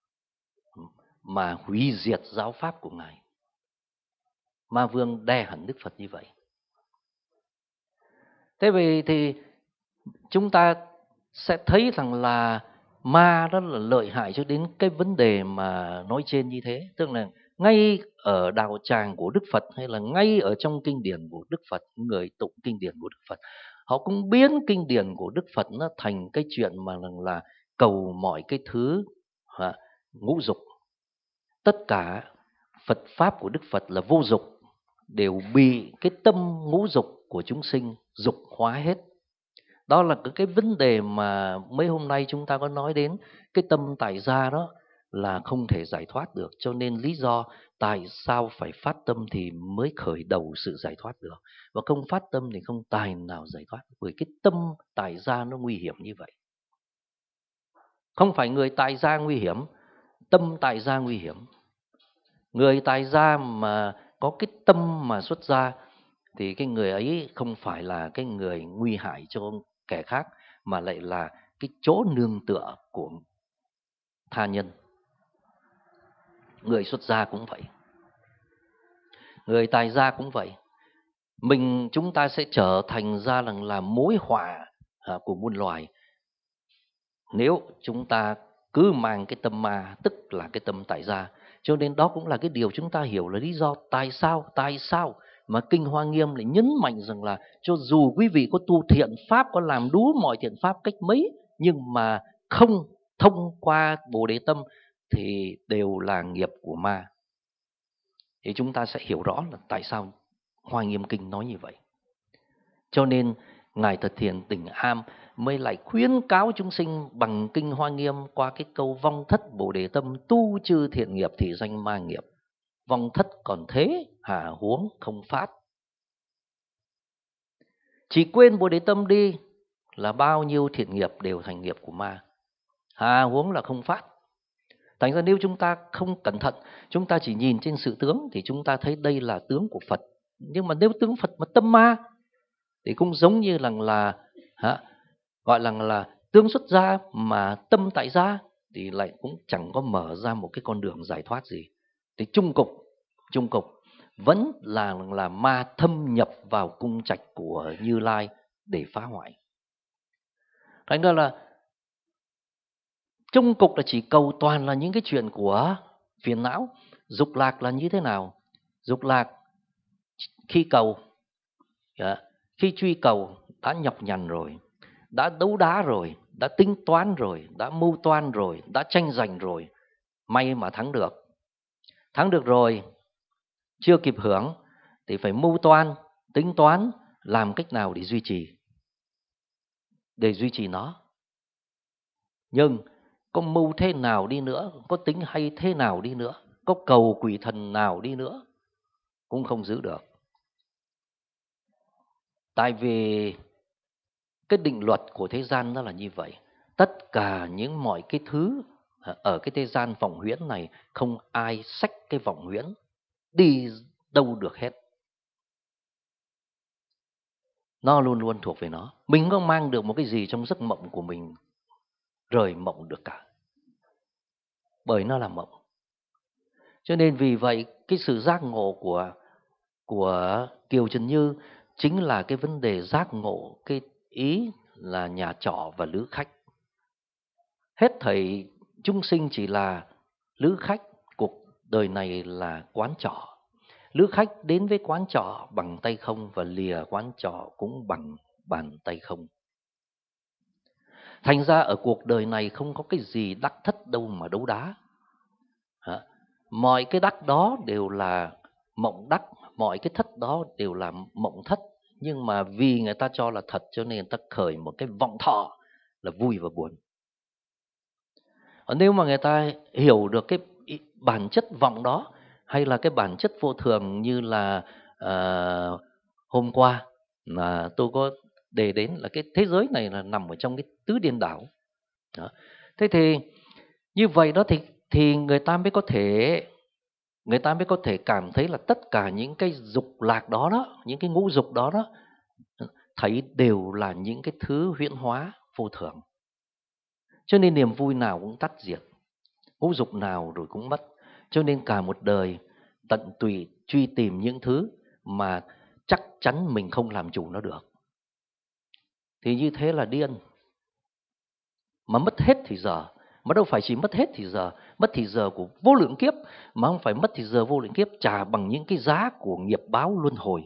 A: mà hủy diệt giáo pháp của Ngài. Ma vương đe hẳn Đức Phật như vậy. Thế vì thì chúng ta sẽ thấy rằng là ma rất là lợi hại cho đến cái vấn đề mà nói trên như thế. Tức là ngay ở đạo tràng của Đức Phật hay là ngay ở trong kinh điển của Đức Phật, người tụng kinh điển của Đức Phật, họ cũng biến kinh điển của Đức Phật nó thành cái chuyện mà là cầu mọi cái thứ ngũ dục. Tất cả Phật pháp của Đức Phật là vô dục, đều bị cái tâm ngũ dục của chúng sinh dục hóa hết. Đó là cái vấn đề mà mấy hôm nay chúng ta có nói đến, cái tâm tại gia đó là không thể giải thoát được. Cho nên lý do tại sao phải phát tâm thì mới khởi đầu sự giải thoát được. Và không phát tâm thì không tài nào giải thoát. Bởi cái tâm tại gia nó nguy hiểm như vậy. Không phải người tại gia nguy hiểm, tâm tại gia nguy hiểm. Người tại gia mà có cái tâm mà xuất gia thì cái người ấy không phải là cái người nguy hại cho kẻ khác, mà lại là cái chỗ nương tựa của tha nhân. Người xuất gia cũng vậy, người tại gia cũng vậy. Chúng ta sẽ trở thành ra là mối họa của muôn loài nếu chúng ta cứ mang cái tâm ma, tức là cái tâm tại gia. Cho nên đó cũng là cái điều chúng ta hiểu là lý do tại sao mà Kinh Hoa Nghiêm lại nhấn mạnh rằng là cho dù quý vị có tu thiện pháp, có làm đủ mọi thiện pháp cách mấy, nhưng mà không thông qua Bồ Đề Tâm thì đều là nghiệp của ma. Thì chúng ta sẽ hiểu rõ là tại sao Hoa Nghiêm Kinh nói như vậy. Cho nên Ngài Thật Thiền Tỉnh Am mới lại khuyến cáo chúng sinh bằng Kinh Hoa Nghiêm qua cái câu vong thất Bồ Đề Tâm, tu chư thiện nghiệp thì danh ma nghiệp. Vong thất còn thế, hà huống không phát. Chỉ quên Bồ Đề Tâm đi là bao nhiêu thiện nghiệp đều thành nghiệp của ma. Hà huống là không phát. Thành ra nếu chúng ta không cẩn thận, chúng ta chỉ nhìn trên sự tướng thì chúng ta thấy đây là tướng của Phật. Nhưng mà nếu tướng Phật mà tâm ma thì cũng giống như gọi là tướng xuất gia mà tâm tại gia thì lại cũng chẳng có mở ra một cái con đường giải thoát gì. Thì chung cục vẫn là ma thâm nhập vào cung trạch của Như Lai để phá hoại. Thành ra là chung cục là chỉ cầu toàn là những cái chuyện của phiền não. Dục lạc là như thế nào? Dục lạc khi cầu, khi truy cầu đã nhọc nhằn rồi, đã đấu đá rồi, đã tính toán rồi, đã mưu toan rồi, đã tranh giành rồi, may mà thắng được. Thắng được rồi, chưa kịp hưởng thì phải mưu toan, tính toán làm cách nào để duy trì nó. Nhưng có mưu thế nào đi nữa, có tính hay thế nào đi nữa, có cầu quỷ thần nào đi nữa cũng không giữ được. Tại vì cái định luật của thế gian nó là như vậy. Tất cả những mọi cái thứ ở cái thế gian vọng huyễn này, không ai xách cái vọng huyễn đi đâu được hết. Nó luôn luôn thuộc về nó. Mình không mang được một cái gì trong giấc mộng của mình rời mộng được cả, bởi nó là mộng. Cho nên vì vậy cái sự giác ngộ của Kiều Trần Như chính là cái vấn đề giác ngộ cái ý là nhà trọ và lữ khách. Hết thảy chúng sinh chỉ là lữ khách, cuộc đời này là quán trọ. Lữ khách đến với quán trọ bằng tay không và lìa quán trọ cũng bằng bàn tay không. Thành ra ở cuộc đời này không có cái gì đắc thất đâu mà đấu đá. Mọi cái đắc đó đều là mộng đắc, mọi cái thất đó đều là mộng thất. Nhưng mà vì người ta cho là thật cho nên người ta khởi một cái vọng thọ là vui và buồn. Nếu mà người ta hiểu được cái bản chất vọng đó, hay là cái bản chất vô thường như là hôm qua mà tôi có đề đến là cái thế giới này là nằm ở trong cái tứ điên đảo. Đó. Thế thì như vậy đó thì người ta mới có thể cảm thấy là tất cả những cái dục lạc đó, những cái ngũ dục đó thấy đều là những cái thứ huyễn hóa vô thường. Cho nên niềm vui nào cũng tắt diệt, ngũ dục nào rồi cũng mất. Cho nên cả một đời tận tụy truy tìm những thứ mà chắc chắn mình không làm chủ nó được. Thì như thế là điên. Mà mất hết thì giờ, Mà đâu phải chỉ mất hết thì giờ, mất thì giờ của vô lượng kiếp, mà không phải mất thì giờ vô lượng kiếp, trả bằng những cái giá của nghiệp báo luân hồi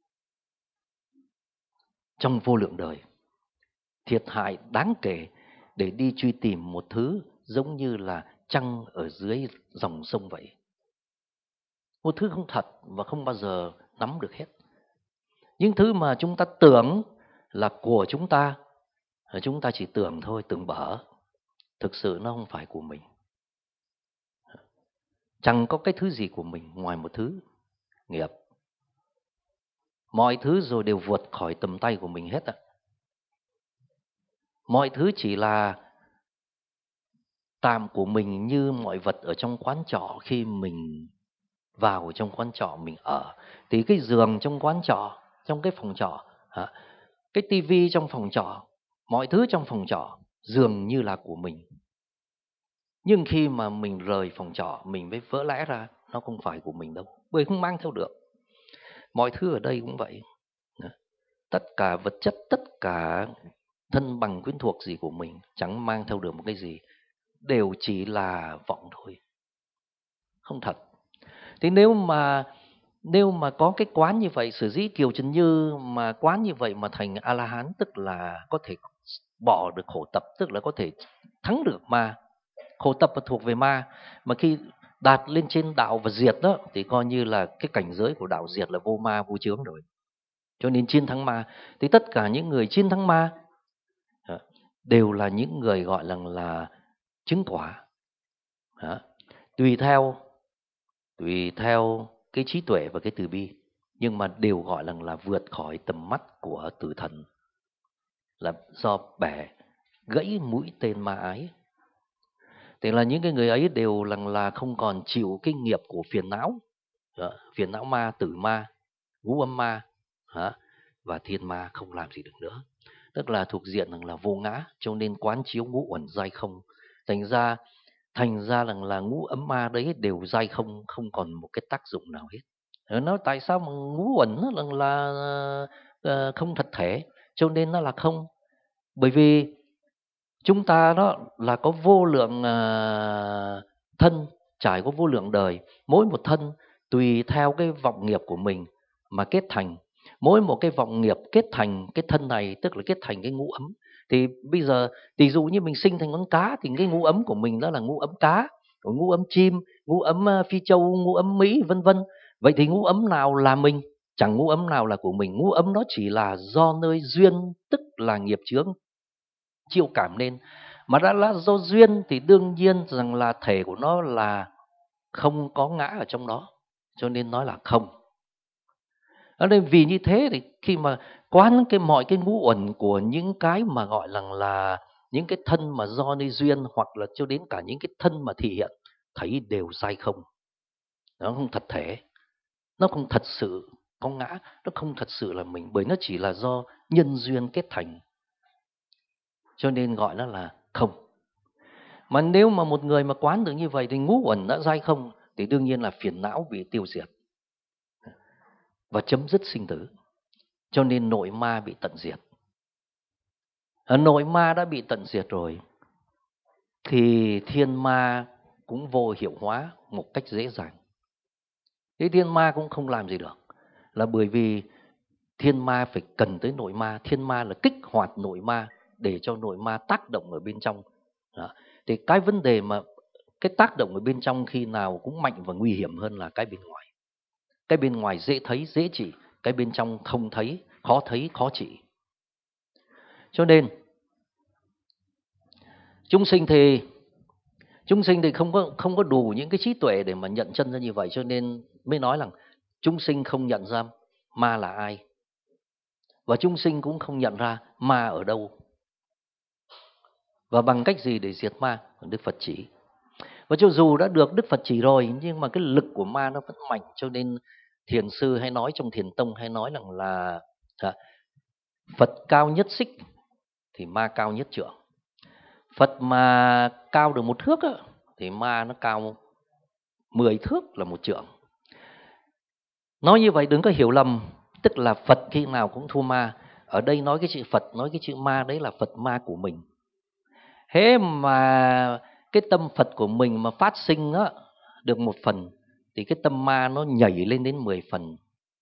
A: trong vô lượng đời. Thiệt hại đáng kể để đi truy tìm một thứ giống như là trăng ở dưới dòng sông vậy. Một thứ không thật và không bao giờ nắm được hết. Những thứ mà chúng ta tưởng là của chúng ta chỉ tưởng thôi, tưởng bở. Thực sự nó không phải của mình. Chẳng có cái thứ gì của mình ngoài một thứ nghiệp. Mọi thứ rồi đều vượt khỏi tầm tay của mình hết ạ. Mọi thứ chỉ là tạm của mình, như mọi vật ở trong quán trọ. Khi mình vào trong quán trọ mình ở, thì cái giường trong quán trọ, trong cái phòng trọ, cái tivi trong phòng trọ, mọi thứ trong phòng trọ dường như là của mình. Nhưng khi mà mình rời phòng trọ, mình mới vỡ lẽ ra nó không phải của mình đâu, bởi không mang theo được. Mọi thứ ở đây cũng vậy. Tất cả vật chất, tất cả thân bằng quyến thuộc gì của mình chẳng mang theo được một cái gì, đều chỉ là vọng thôi, không thật. Thế nếu mà có cái quán như vậy, sở dĩ Kiều Trần Như mà quán như vậy mà thành A-la-hán, tức là có thể bỏ được khổ tập, tức là có thể thắng được ma. Khổ tập là thuộc về ma, mà khi đạt lên trên đạo và diệt đó thì coi như là cái cảnh giới của đạo diệt là vô ma vô chướng rồi. Cho nên chiến thắng ma. Thì tất cả những người chiến thắng ma đều là những người gọi là chứng quả. Tùy theo cái trí tuệ và cái từ bi, nhưng mà đều gọi là vượt khỏi tầm mắt của tử thần, là do bẻ gãy mũi tên ma ái. Thì là những cái người ấy đều là không còn chịu cái nghiệp của phiền não ma, tử ma, ngũ âm ma và thiên ma, không làm gì được nữa. Tức là thuộc diện là vô ngã, cho nên quán chiếu ngũ uẩn giai không. Thành ra là ngũ ấm ma đấy đều giai không, không còn một cái tác dụng nào hết. Nó tại sao mà ngũ uẩn nó là không thật thể, cho nên nó là không. Bởi vì chúng ta đó là có vô lượng thân, trải có vô lượng đời. Mỗi một thân tùy theo cái vọng nghiệp của mình mà kết thành. Mỗi một cái vọng nghiệp kết thành cái thân này, tức là kết thành cái ngũ ấm. Thì bây giờ tỷ dụ như mình sinh thành con cá, thì cái ngũ ấm của mình đó là ngũ ấm cá, ngũ ấm chim, ngũ ấm phi châu, ngũ ấm Mỹ, vân vân. Vậy thì ngũ ấm nào là mình? Chẳng ngũ ấm nào là của mình. Ngũ ấm nó chỉ là do nơi duyên, tức là nghiệp chướng chiêu cảm nên. Mà đã là do duyên thì đương nhiên rằng là thể của nó là không có ngã ở trong đó, cho nên nói là không. Nên vì như thế thì khi mà quán mọi cái ngũ uẩn của những cái mà gọi là những cái thân mà do nơi duyên, hoặc là cho đến cả những cái thân mà thị hiện, thấy đều giai không. Nó không thật thể, nó không thật sự có ngã, nó không thật sự là mình, bởi nó chỉ là do nhân duyên kết thành, cho nên gọi nó là không. Mà nếu mà một người mà quán được như vậy thì ngũ uẩn đã giai không, thì đương nhiên là phiền não bị tiêu diệt và chấm dứt sinh tử. Cho nên nội ma bị tận diệt. Nội ma đã bị tận diệt rồi thì thiên ma cũng vô hiệu hóa một cách dễ dàng. Thế thiên ma cũng không làm gì được, là bởi vì thiên ma phải cần tới nội ma. Thiên ma là kích hoạt nội ma để cho nội ma tác động ở bên trong. Thì cái vấn đề mà cái tác động ở bên trong khi nào cũng mạnh và nguy hiểm hơn là cái bên ngoài. Cái bên ngoài dễ thấy, dễ trị, cái bên trong không thấy, khó trị. Cho nên chúng sinh thì không có đủ những cái trí tuệ để mà nhận chân ra như vậy, cho nên mới nói rằng chúng sinh không nhận ra ma là ai, và chúng sinh cũng không nhận ra ma ở đâu và bằng cách gì để diệt ma. Đức Phật chỉ. Và cho dù đã được Đức Phật chỉ rồi, nhưng mà cái lực của ma nó vẫn mạnh, cho nên thiền sư hay nói trong thiền tông hay nói rằng là Phật cao nhất xích thì ma cao nhất trượng. Phật mà cao được 1 thước thì ma nó cao 10 thước là 1 trượng. Nói như vậy đừng có hiểu lầm, tức là Phật khi nào cũng thua ma. Ở đây nói cái chữ Phật, nói cái chữ ma đấy là Phật ma của mình. Thế mà cái tâm Phật của mình mà phát sinh á, được 1 phần thì cái tâm ma nó nhảy lên đến 10 phần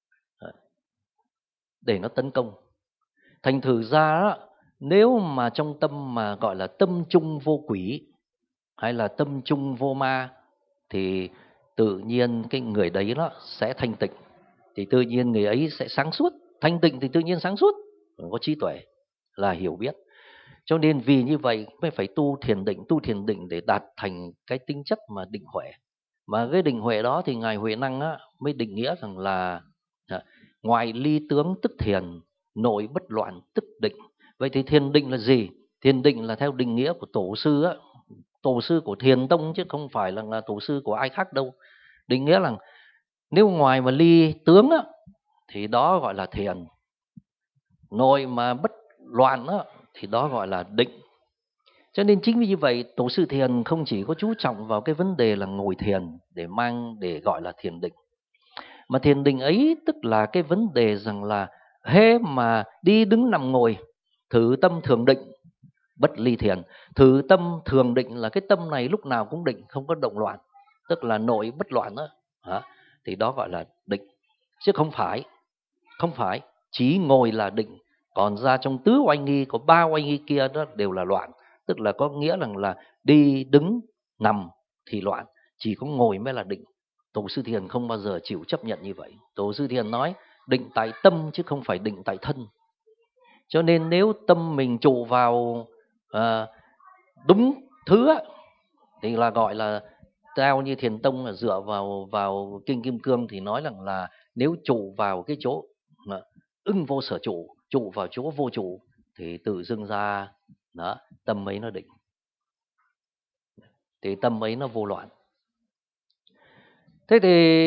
A: để nó tấn công. Thành thử ra á, nếu mà trong tâm mà gọi là tâm trung vô quỷ hay là tâm trung vô ma thì tự nhiên cái người đấy nó sẽ thanh tịnh, thì tự nhiên người ấy sẽ sáng suốt. Thanh tịnh thì tự nhiên sáng suốt, có trí tuệ là hiểu biết. Cho nên vì như vậy mới phải tu thiền định để đạt thành cái tính chất mà định huệ. Mà cái định huệ đó thì ngài Huệ Năng á, mới định nghĩa rằng là ngoại ly tướng tức thiền, nội bất loạn tức định. Vậy thì thiền định là gì? Thiền định là theo định nghĩa của tổ sư á, tổ sư của Thiền Tông chứ không phải là tổ sư của ai khác đâu. Định nghĩa là nếu ngoài mà ly tướng á, thì đó gọi là thiền. Nội mà bất loạn á, thì đó gọi là định. Cho nên chính vì như vậy, tổ sư Thiền không chỉ có chú trọng vào cái vấn đề là ngồi thiền để gọi là thiền định, mà thiền định ấy tức là cái vấn đề rằng là hễ mà đi đứng nằm ngồi, thử tâm thường định, bất ly thiền. Thử tâm thường định là cái tâm này lúc nào cũng định, không có động loạn, tức là nội bất loạn đó. Thì đó gọi là định, chứ không phải chỉ ngồi là định, còn ra trong tứ oanh nghi có 3 oanh nghi kia đó đều là loạn. Tức là có nghĩa rằng là đi đứng nằm thì loạn, chỉ có ngồi mới là định. Tổ sư Thiền không bao giờ chịu chấp nhận như vậy. Tổ sư Thiền nói định tại tâm chứ không phải định tại thân. Cho nên nếu tâm mình trụ vào đúng thứ thì là gọi là, theo như Thiền Tông là dựa vào kinh Kim Cương thì nói rằng là nếu trụ vào cái chỗ ưng vô sở trụ vào chỗ vô trụ thì tự dưng ra đó, tâm ấy nó định, thì tâm ấy nó vô loạn. Thế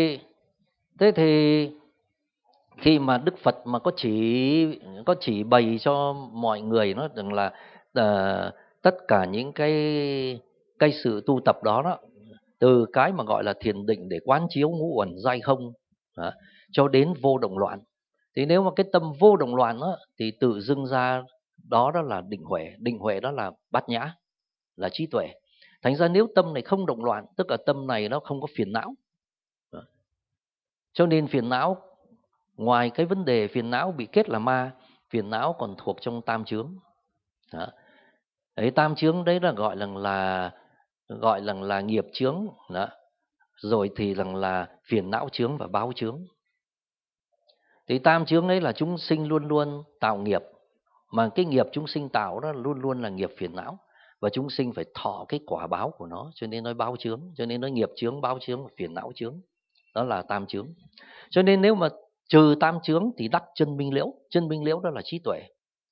A: thì khi mà Đức Phật mà có chỉ bày cho mọi người nó rằng là tất cả những cái sự tu tập đó, từ cái mà gọi là thiền định để quán chiếu ngũ uẩn giai không cho đến vô động loạn. Thì nếu mà cái tâm vô động loạn thì tự dưng ra đó là định huệ. Định huệ đó là bát nhã, là trí tuệ. Thành ra nếu tâm này không động loạn, tức là tâm này nó không có phiền não. Cho nên phiền não, ngoài cái vấn đề phiền não bị kết là ma, phiền não còn thuộc trong tam chướng. Đấy, tam chướng đấy là gọi là nghiệp chướng đó. Rồi thì rằng là phiền não chướng và báo chướng. Thì tam chướng ấy là chúng sinh luôn luôn tạo nghiệp, mà cái nghiệp chúng sinh tạo đó luôn luôn là nghiệp phiền não, và chúng sinh phải thọ cái quả báo của nó, cho nên nói báo chướng, cho nên nói nghiệp chướng, báo chướng và phiền não chướng. Đó là tam chướng. Cho nên nếu mà trừ tam chướng thì đắc chân minh liễu. Chân minh liễu đó là trí tuệ.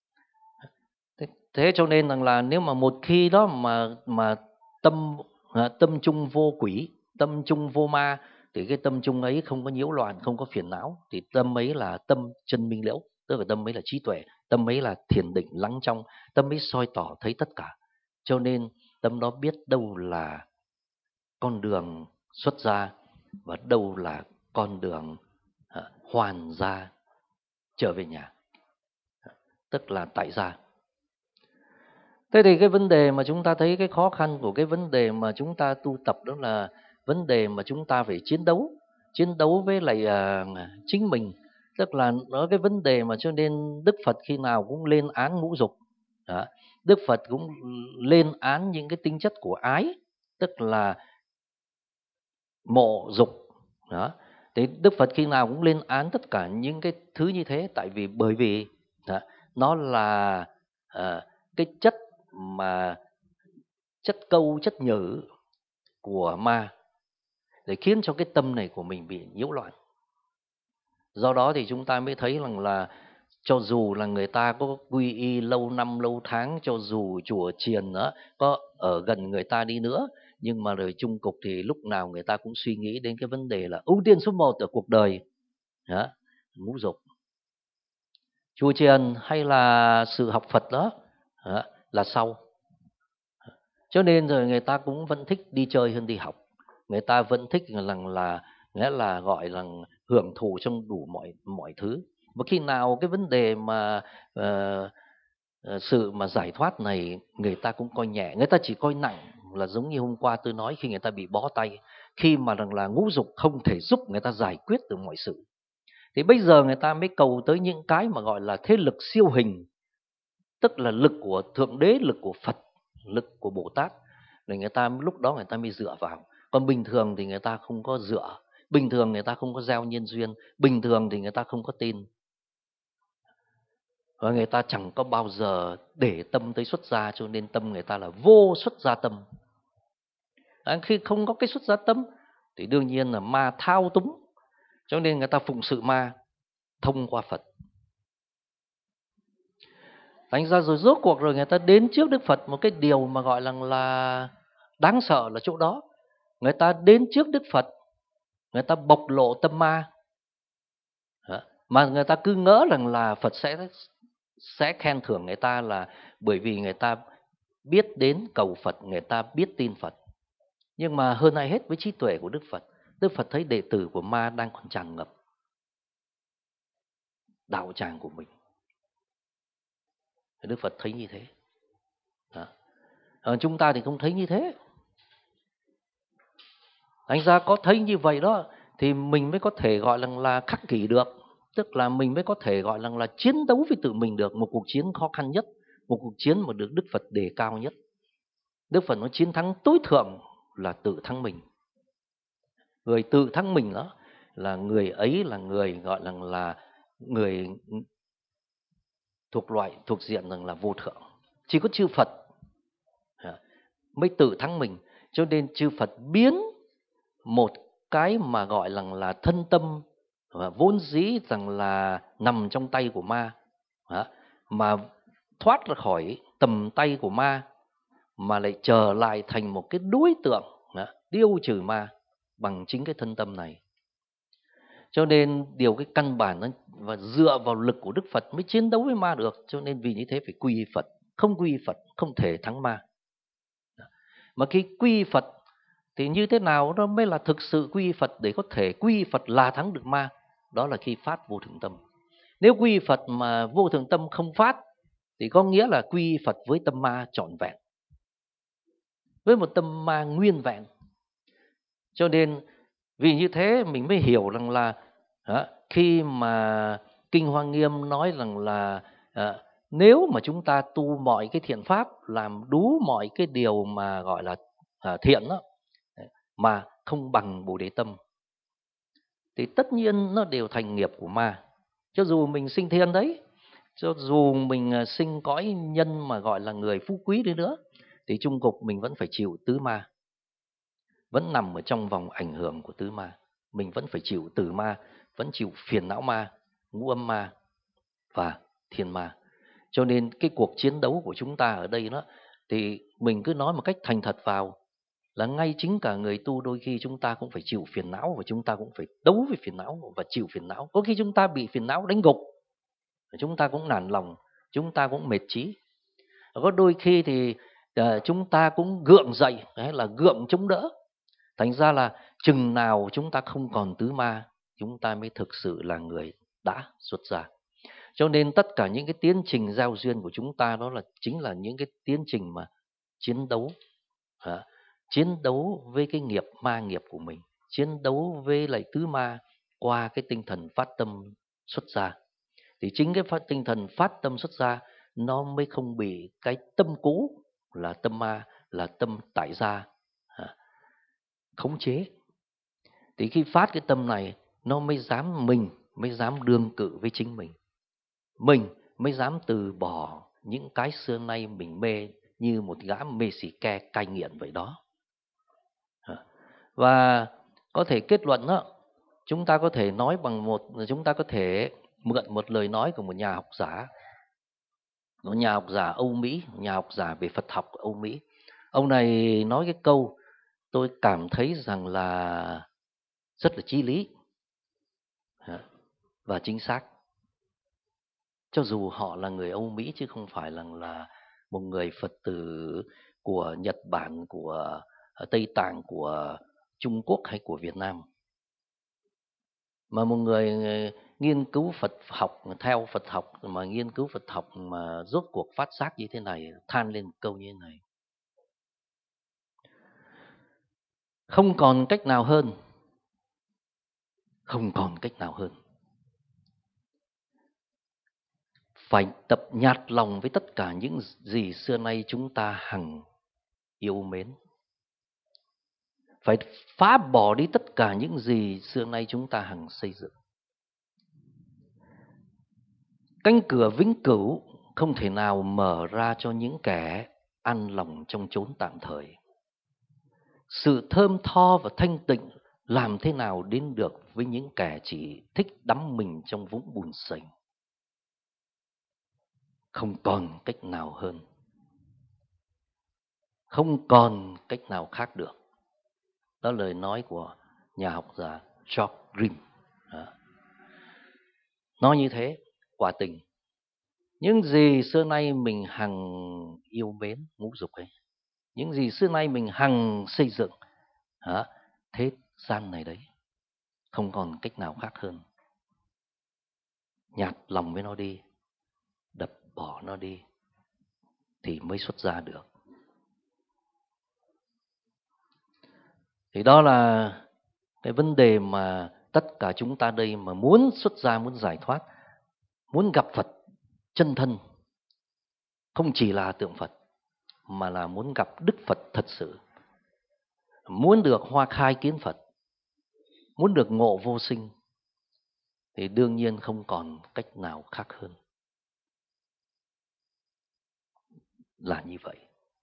A: Thế cho nên rằng là nếu mà một khi đó mà tâm trung vô quỷ, tâm trung vô ma, thì cái tâm trung ấy không có nhiễu loạn, không có phiền não, thì tâm ấy là tâm chân minh liễu, tức là tâm ấy là trí tuệ, tâm ấy là thiền định lắng trong, tâm ấy soi tỏ thấy tất cả. Cho nên tâm đó biết đâu là con đường xuất gia và đâu là con đường hoàn gia trở về nhà, tức là tại gia. Thế thì cái vấn đề mà chúng ta thấy cái khó khăn của cái vấn đề mà chúng ta tu tập đó là vấn đề mà chúng ta phải chiến đấu với lại chính mình. Tức là nó cái vấn đề mà cho nên Đức Phật khi nào cũng lên án ngũ dục. Đức Phật cũng lên án những cái tính chất của ái, tức là mộ dục. Thì Đức Phật khi nào cũng lên án tất cả những cái thứ như thế, bởi vì nó là cái chất mà chất câu, chất nhử của ma để khiến cho cái tâm này của mình bị nhiễu loạn. Do đó thì chúng ta mới thấy rằng là cho dù là người ta có quy y lâu năm lâu tháng, cho dù chùa chiền có ở gần người ta đi nữa, nhưng mà rồi chung cục thì lúc nào người ta cũng suy nghĩ đến cái vấn đề là ưu tiên số 1 ở cuộc đời ngũ dục. Chùa chiền hay là sự học Phật đó là sau. Cho nên rồi người ta cũng vẫn thích đi chơi hơn đi học. Người ta vẫn thích nghĩa là gọi là hưởng thụ trong đủ mọi thứ. Và khi nào cái vấn đề mà sự mà giải thoát này người ta cũng coi nhẹ, người ta chỉ coi nặng là giống như hôm qua tôi nói, khi người ta bị bó tay, khi mà rằng là ngũ dục không thể giúp người ta giải quyết được mọi sự, thì bây giờ người ta mới cầu tới những cái mà gọi là thế lực siêu hình, tức là lực của Thượng Đế, lực của Phật, lực của Bồ Tát, để người ta lúc đó người ta mới dựa vào. Còn bình thường thì người ta không có dựa, bình thường người ta không có gieo nhân duyên, bình thường thì người ta không có tin, và người ta chẳng có bao giờ để tâm tới xuất gia, cho nên tâm người ta là vô xuất gia tâm. Khi không có cái xuất gia tâm thì đương nhiên là ma thao túng, cho nên người ta phụng sự ma thông qua Phật. Thành ra rồi rốt cuộc rồi người ta đến trước Đức Phật, một cái điều mà gọi là đáng sợ là chỗ đó. Người ta đến trước Đức Phật, người ta bộc lộ tâm ma, mà người ta cứ ngỡ rằng là Phật sẽ khen thưởng người ta, là bởi vì người ta biết đến cầu Phật, người ta biết tin Phật. Nhưng mà hơn ai hết với trí tuệ của Đức Phật thấy đệ tử của ma đang còn tràn ngập đạo tràng của mình. Đức Phật thấy như thế. Chúng ta thì không thấy như thế. Thành ra có thấy như vậy đó thì mình mới có thể gọi là khắc kỷ được. Tức là mình mới có thể gọi là chiến đấu với tự mình được. Một cuộc chiến khó khăn nhất, một cuộc chiến mà được Đức Phật đề cao nhất. Đức Phật nói chiến thắng tối thượng là tự thắng mình. Người tự thắng mình đó là người ấy là người gọi là người thuộc diện rằng là vô thượng. Chỉ có chư Phật mới tự thắng mình. Cho nên chư Phật biến một cái mà gọi là thân tâm và vốn dĩ rằng là nằm trong tay của ma, mà thoát ra khỏi tầm tay của ma, mà lại trở lại thành một cái đối tượng tiêu trừ ma bằng chính cái thân tâm này. Cho nên điều cái căn bản đó, và dựa vào lực của Đức Phật mới chiến đấu với ma được. Cho nên vì như thế phải quy Phật. Không quy Phật không thể thắng ma. Mà khi quy Phật thì như thế nào nó mới là thực sự quy Phật, để có thể quy Phật là thắng được ma? Đó là khi phát vô thượng tâm. Nếu quy Phật mà vô thượng tâm không phát thì có nghĩa là quy Phật với tâm ma trọn vẹn, với một tâm ma nguyên vẹn. Cho nên vì như thế mình mới hiểu rằng là khi mà Kinh Hoa Nghiêm nói rằng là nếu mà chúng ta tu mọi cái thiện pháp, làm đủ mọi cái điều mà gọi là thiện đó, mà không bằng Bồ Đề Tâm, thì tất nhiên nó đều thành nghiệp của ma. Cho dù mình sinh thiên đấy, cho dù mình sinh cõi nhân mà gọi là người phú quý đi nữa, thì chung cục mình vẫn phải chịu tứ ma, vẫn nằm ở trong vòng ảnh hưởng của tứ ma. Mình vẫn phải chịu tử ma, vẫn chịu phiền não ma, ngũ âm ma và thiên ma. Cho nên cái cuộc chiến đấu của chúng ta ở đây đó, thì mình cứ nói một cách thành thật vào, là ngay chính cả người tu đôi khi chúng ta cũng phải chịu phiền não, và chúng ta cũng phải đấu với phiền não và chịu phiền não. Có khi chúng ta bị phiền não đánh gục, chúng ta cũng nản lòng, chúng ta cũng mệt trí. Có đôi khi thì chúng ta cũng gượng dậy, hay là gượng chống đỡ. Thành ra là chừng nào chúng ta không còn tứ ma, chúng ta mới thực sự là người đã xuất gia. Cho nên tất cả những cái tiến trình giao duyên của chúng ta đó là chính là những cái tiến trình mà chiến đấu với cái nghiệp ma nghiệp của mình, chiến đấu với lại tứ ma qua cái tinh thần phát tâm xuất gia. Thì chính cái tinh thần phát tâm xuất gia nó mới không bị cái tâm cũ là tâm ma, là tâm tại gia khống chế. Thì khi phát cái tâm này, nó mới dám đương cự với chính mình mới dám từ bỏ những cái xưa nay mình mê, như một gã mê xì ke cai nghiện vậy đó. Và có thể kết luận đó, chúng ta có thể nói chúng ta có thể mượn một lời nói của một nhà học giả Âu Mỹ, nhà học giả về Phật học Âu Mỹ. Ông này nói cái câu tôi cảm thấy rằng là rất là chí lý và chính xác. Cho dù họ là người Âu Mỹ chứ không phải là một người Phật tử của Nhật Bản, của Tây Tạng, của Trung Quốc hay của Việt Nam, mà một người nghiên cứu Phật học, theo Phật học mà nghiên cứu Phật học mà rốt cuộc phát giác như thế này, than lên một câu như thế này: Không còn cách nào hơn. Không còn cách nào hơn. Phải tập nhạt lòng với tất cả những gì xưa nay chúng ta hằng yêu mến. Phải phá bỏ đi tất cả những gì xưa nay chúng ta hằng xây dựng. Cánh cửa vĩnh cửu không thể nào mở ra cho những kẻ an lòng trong chốn tạm thời. Sự thơm tho và thanh tịnh làm thế nào đến được với những kẻ chỉ thích đắm mình trong vũng bùn sình. Không còn cách nào hơn. Không còn cách nào khác được. Đó là lời nói của nhà học giả George Grimm. Nói như thế, quả tình. Những gì xưa nay mình hằng yêu mến, ngũ dục ấy, những gì xưa nay mình hằng xây dựng, thế gian này đấy, không còn cách nào khác hơn. Nhạt lòng với nó đi, đập bỏ nó đi, thì mới xuất ra được. Thì đó là cái vấn đề mà tất cả chúng ta đây mà muốn xuất ra, muốn giải thoát, muốn gặp Phật chân thân, không chỉ là tượng Phật, mà là muốn gặp Đức Phật thật sự, muốn được hoa khai kiến Phật, muốn được ngộ vô sinh, thì đương nhiên không còn cách nào khác hơn là như vậy.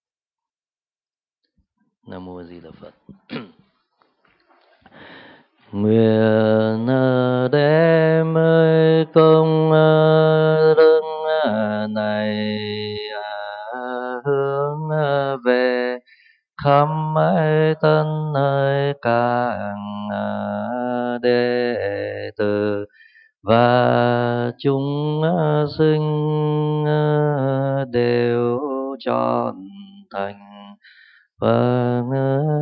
A: Nam mô Di Đà Phật. Nguyện đem công đức này hướng về khắp tân các đệ tử và chúng sinh đều trọn thành Phật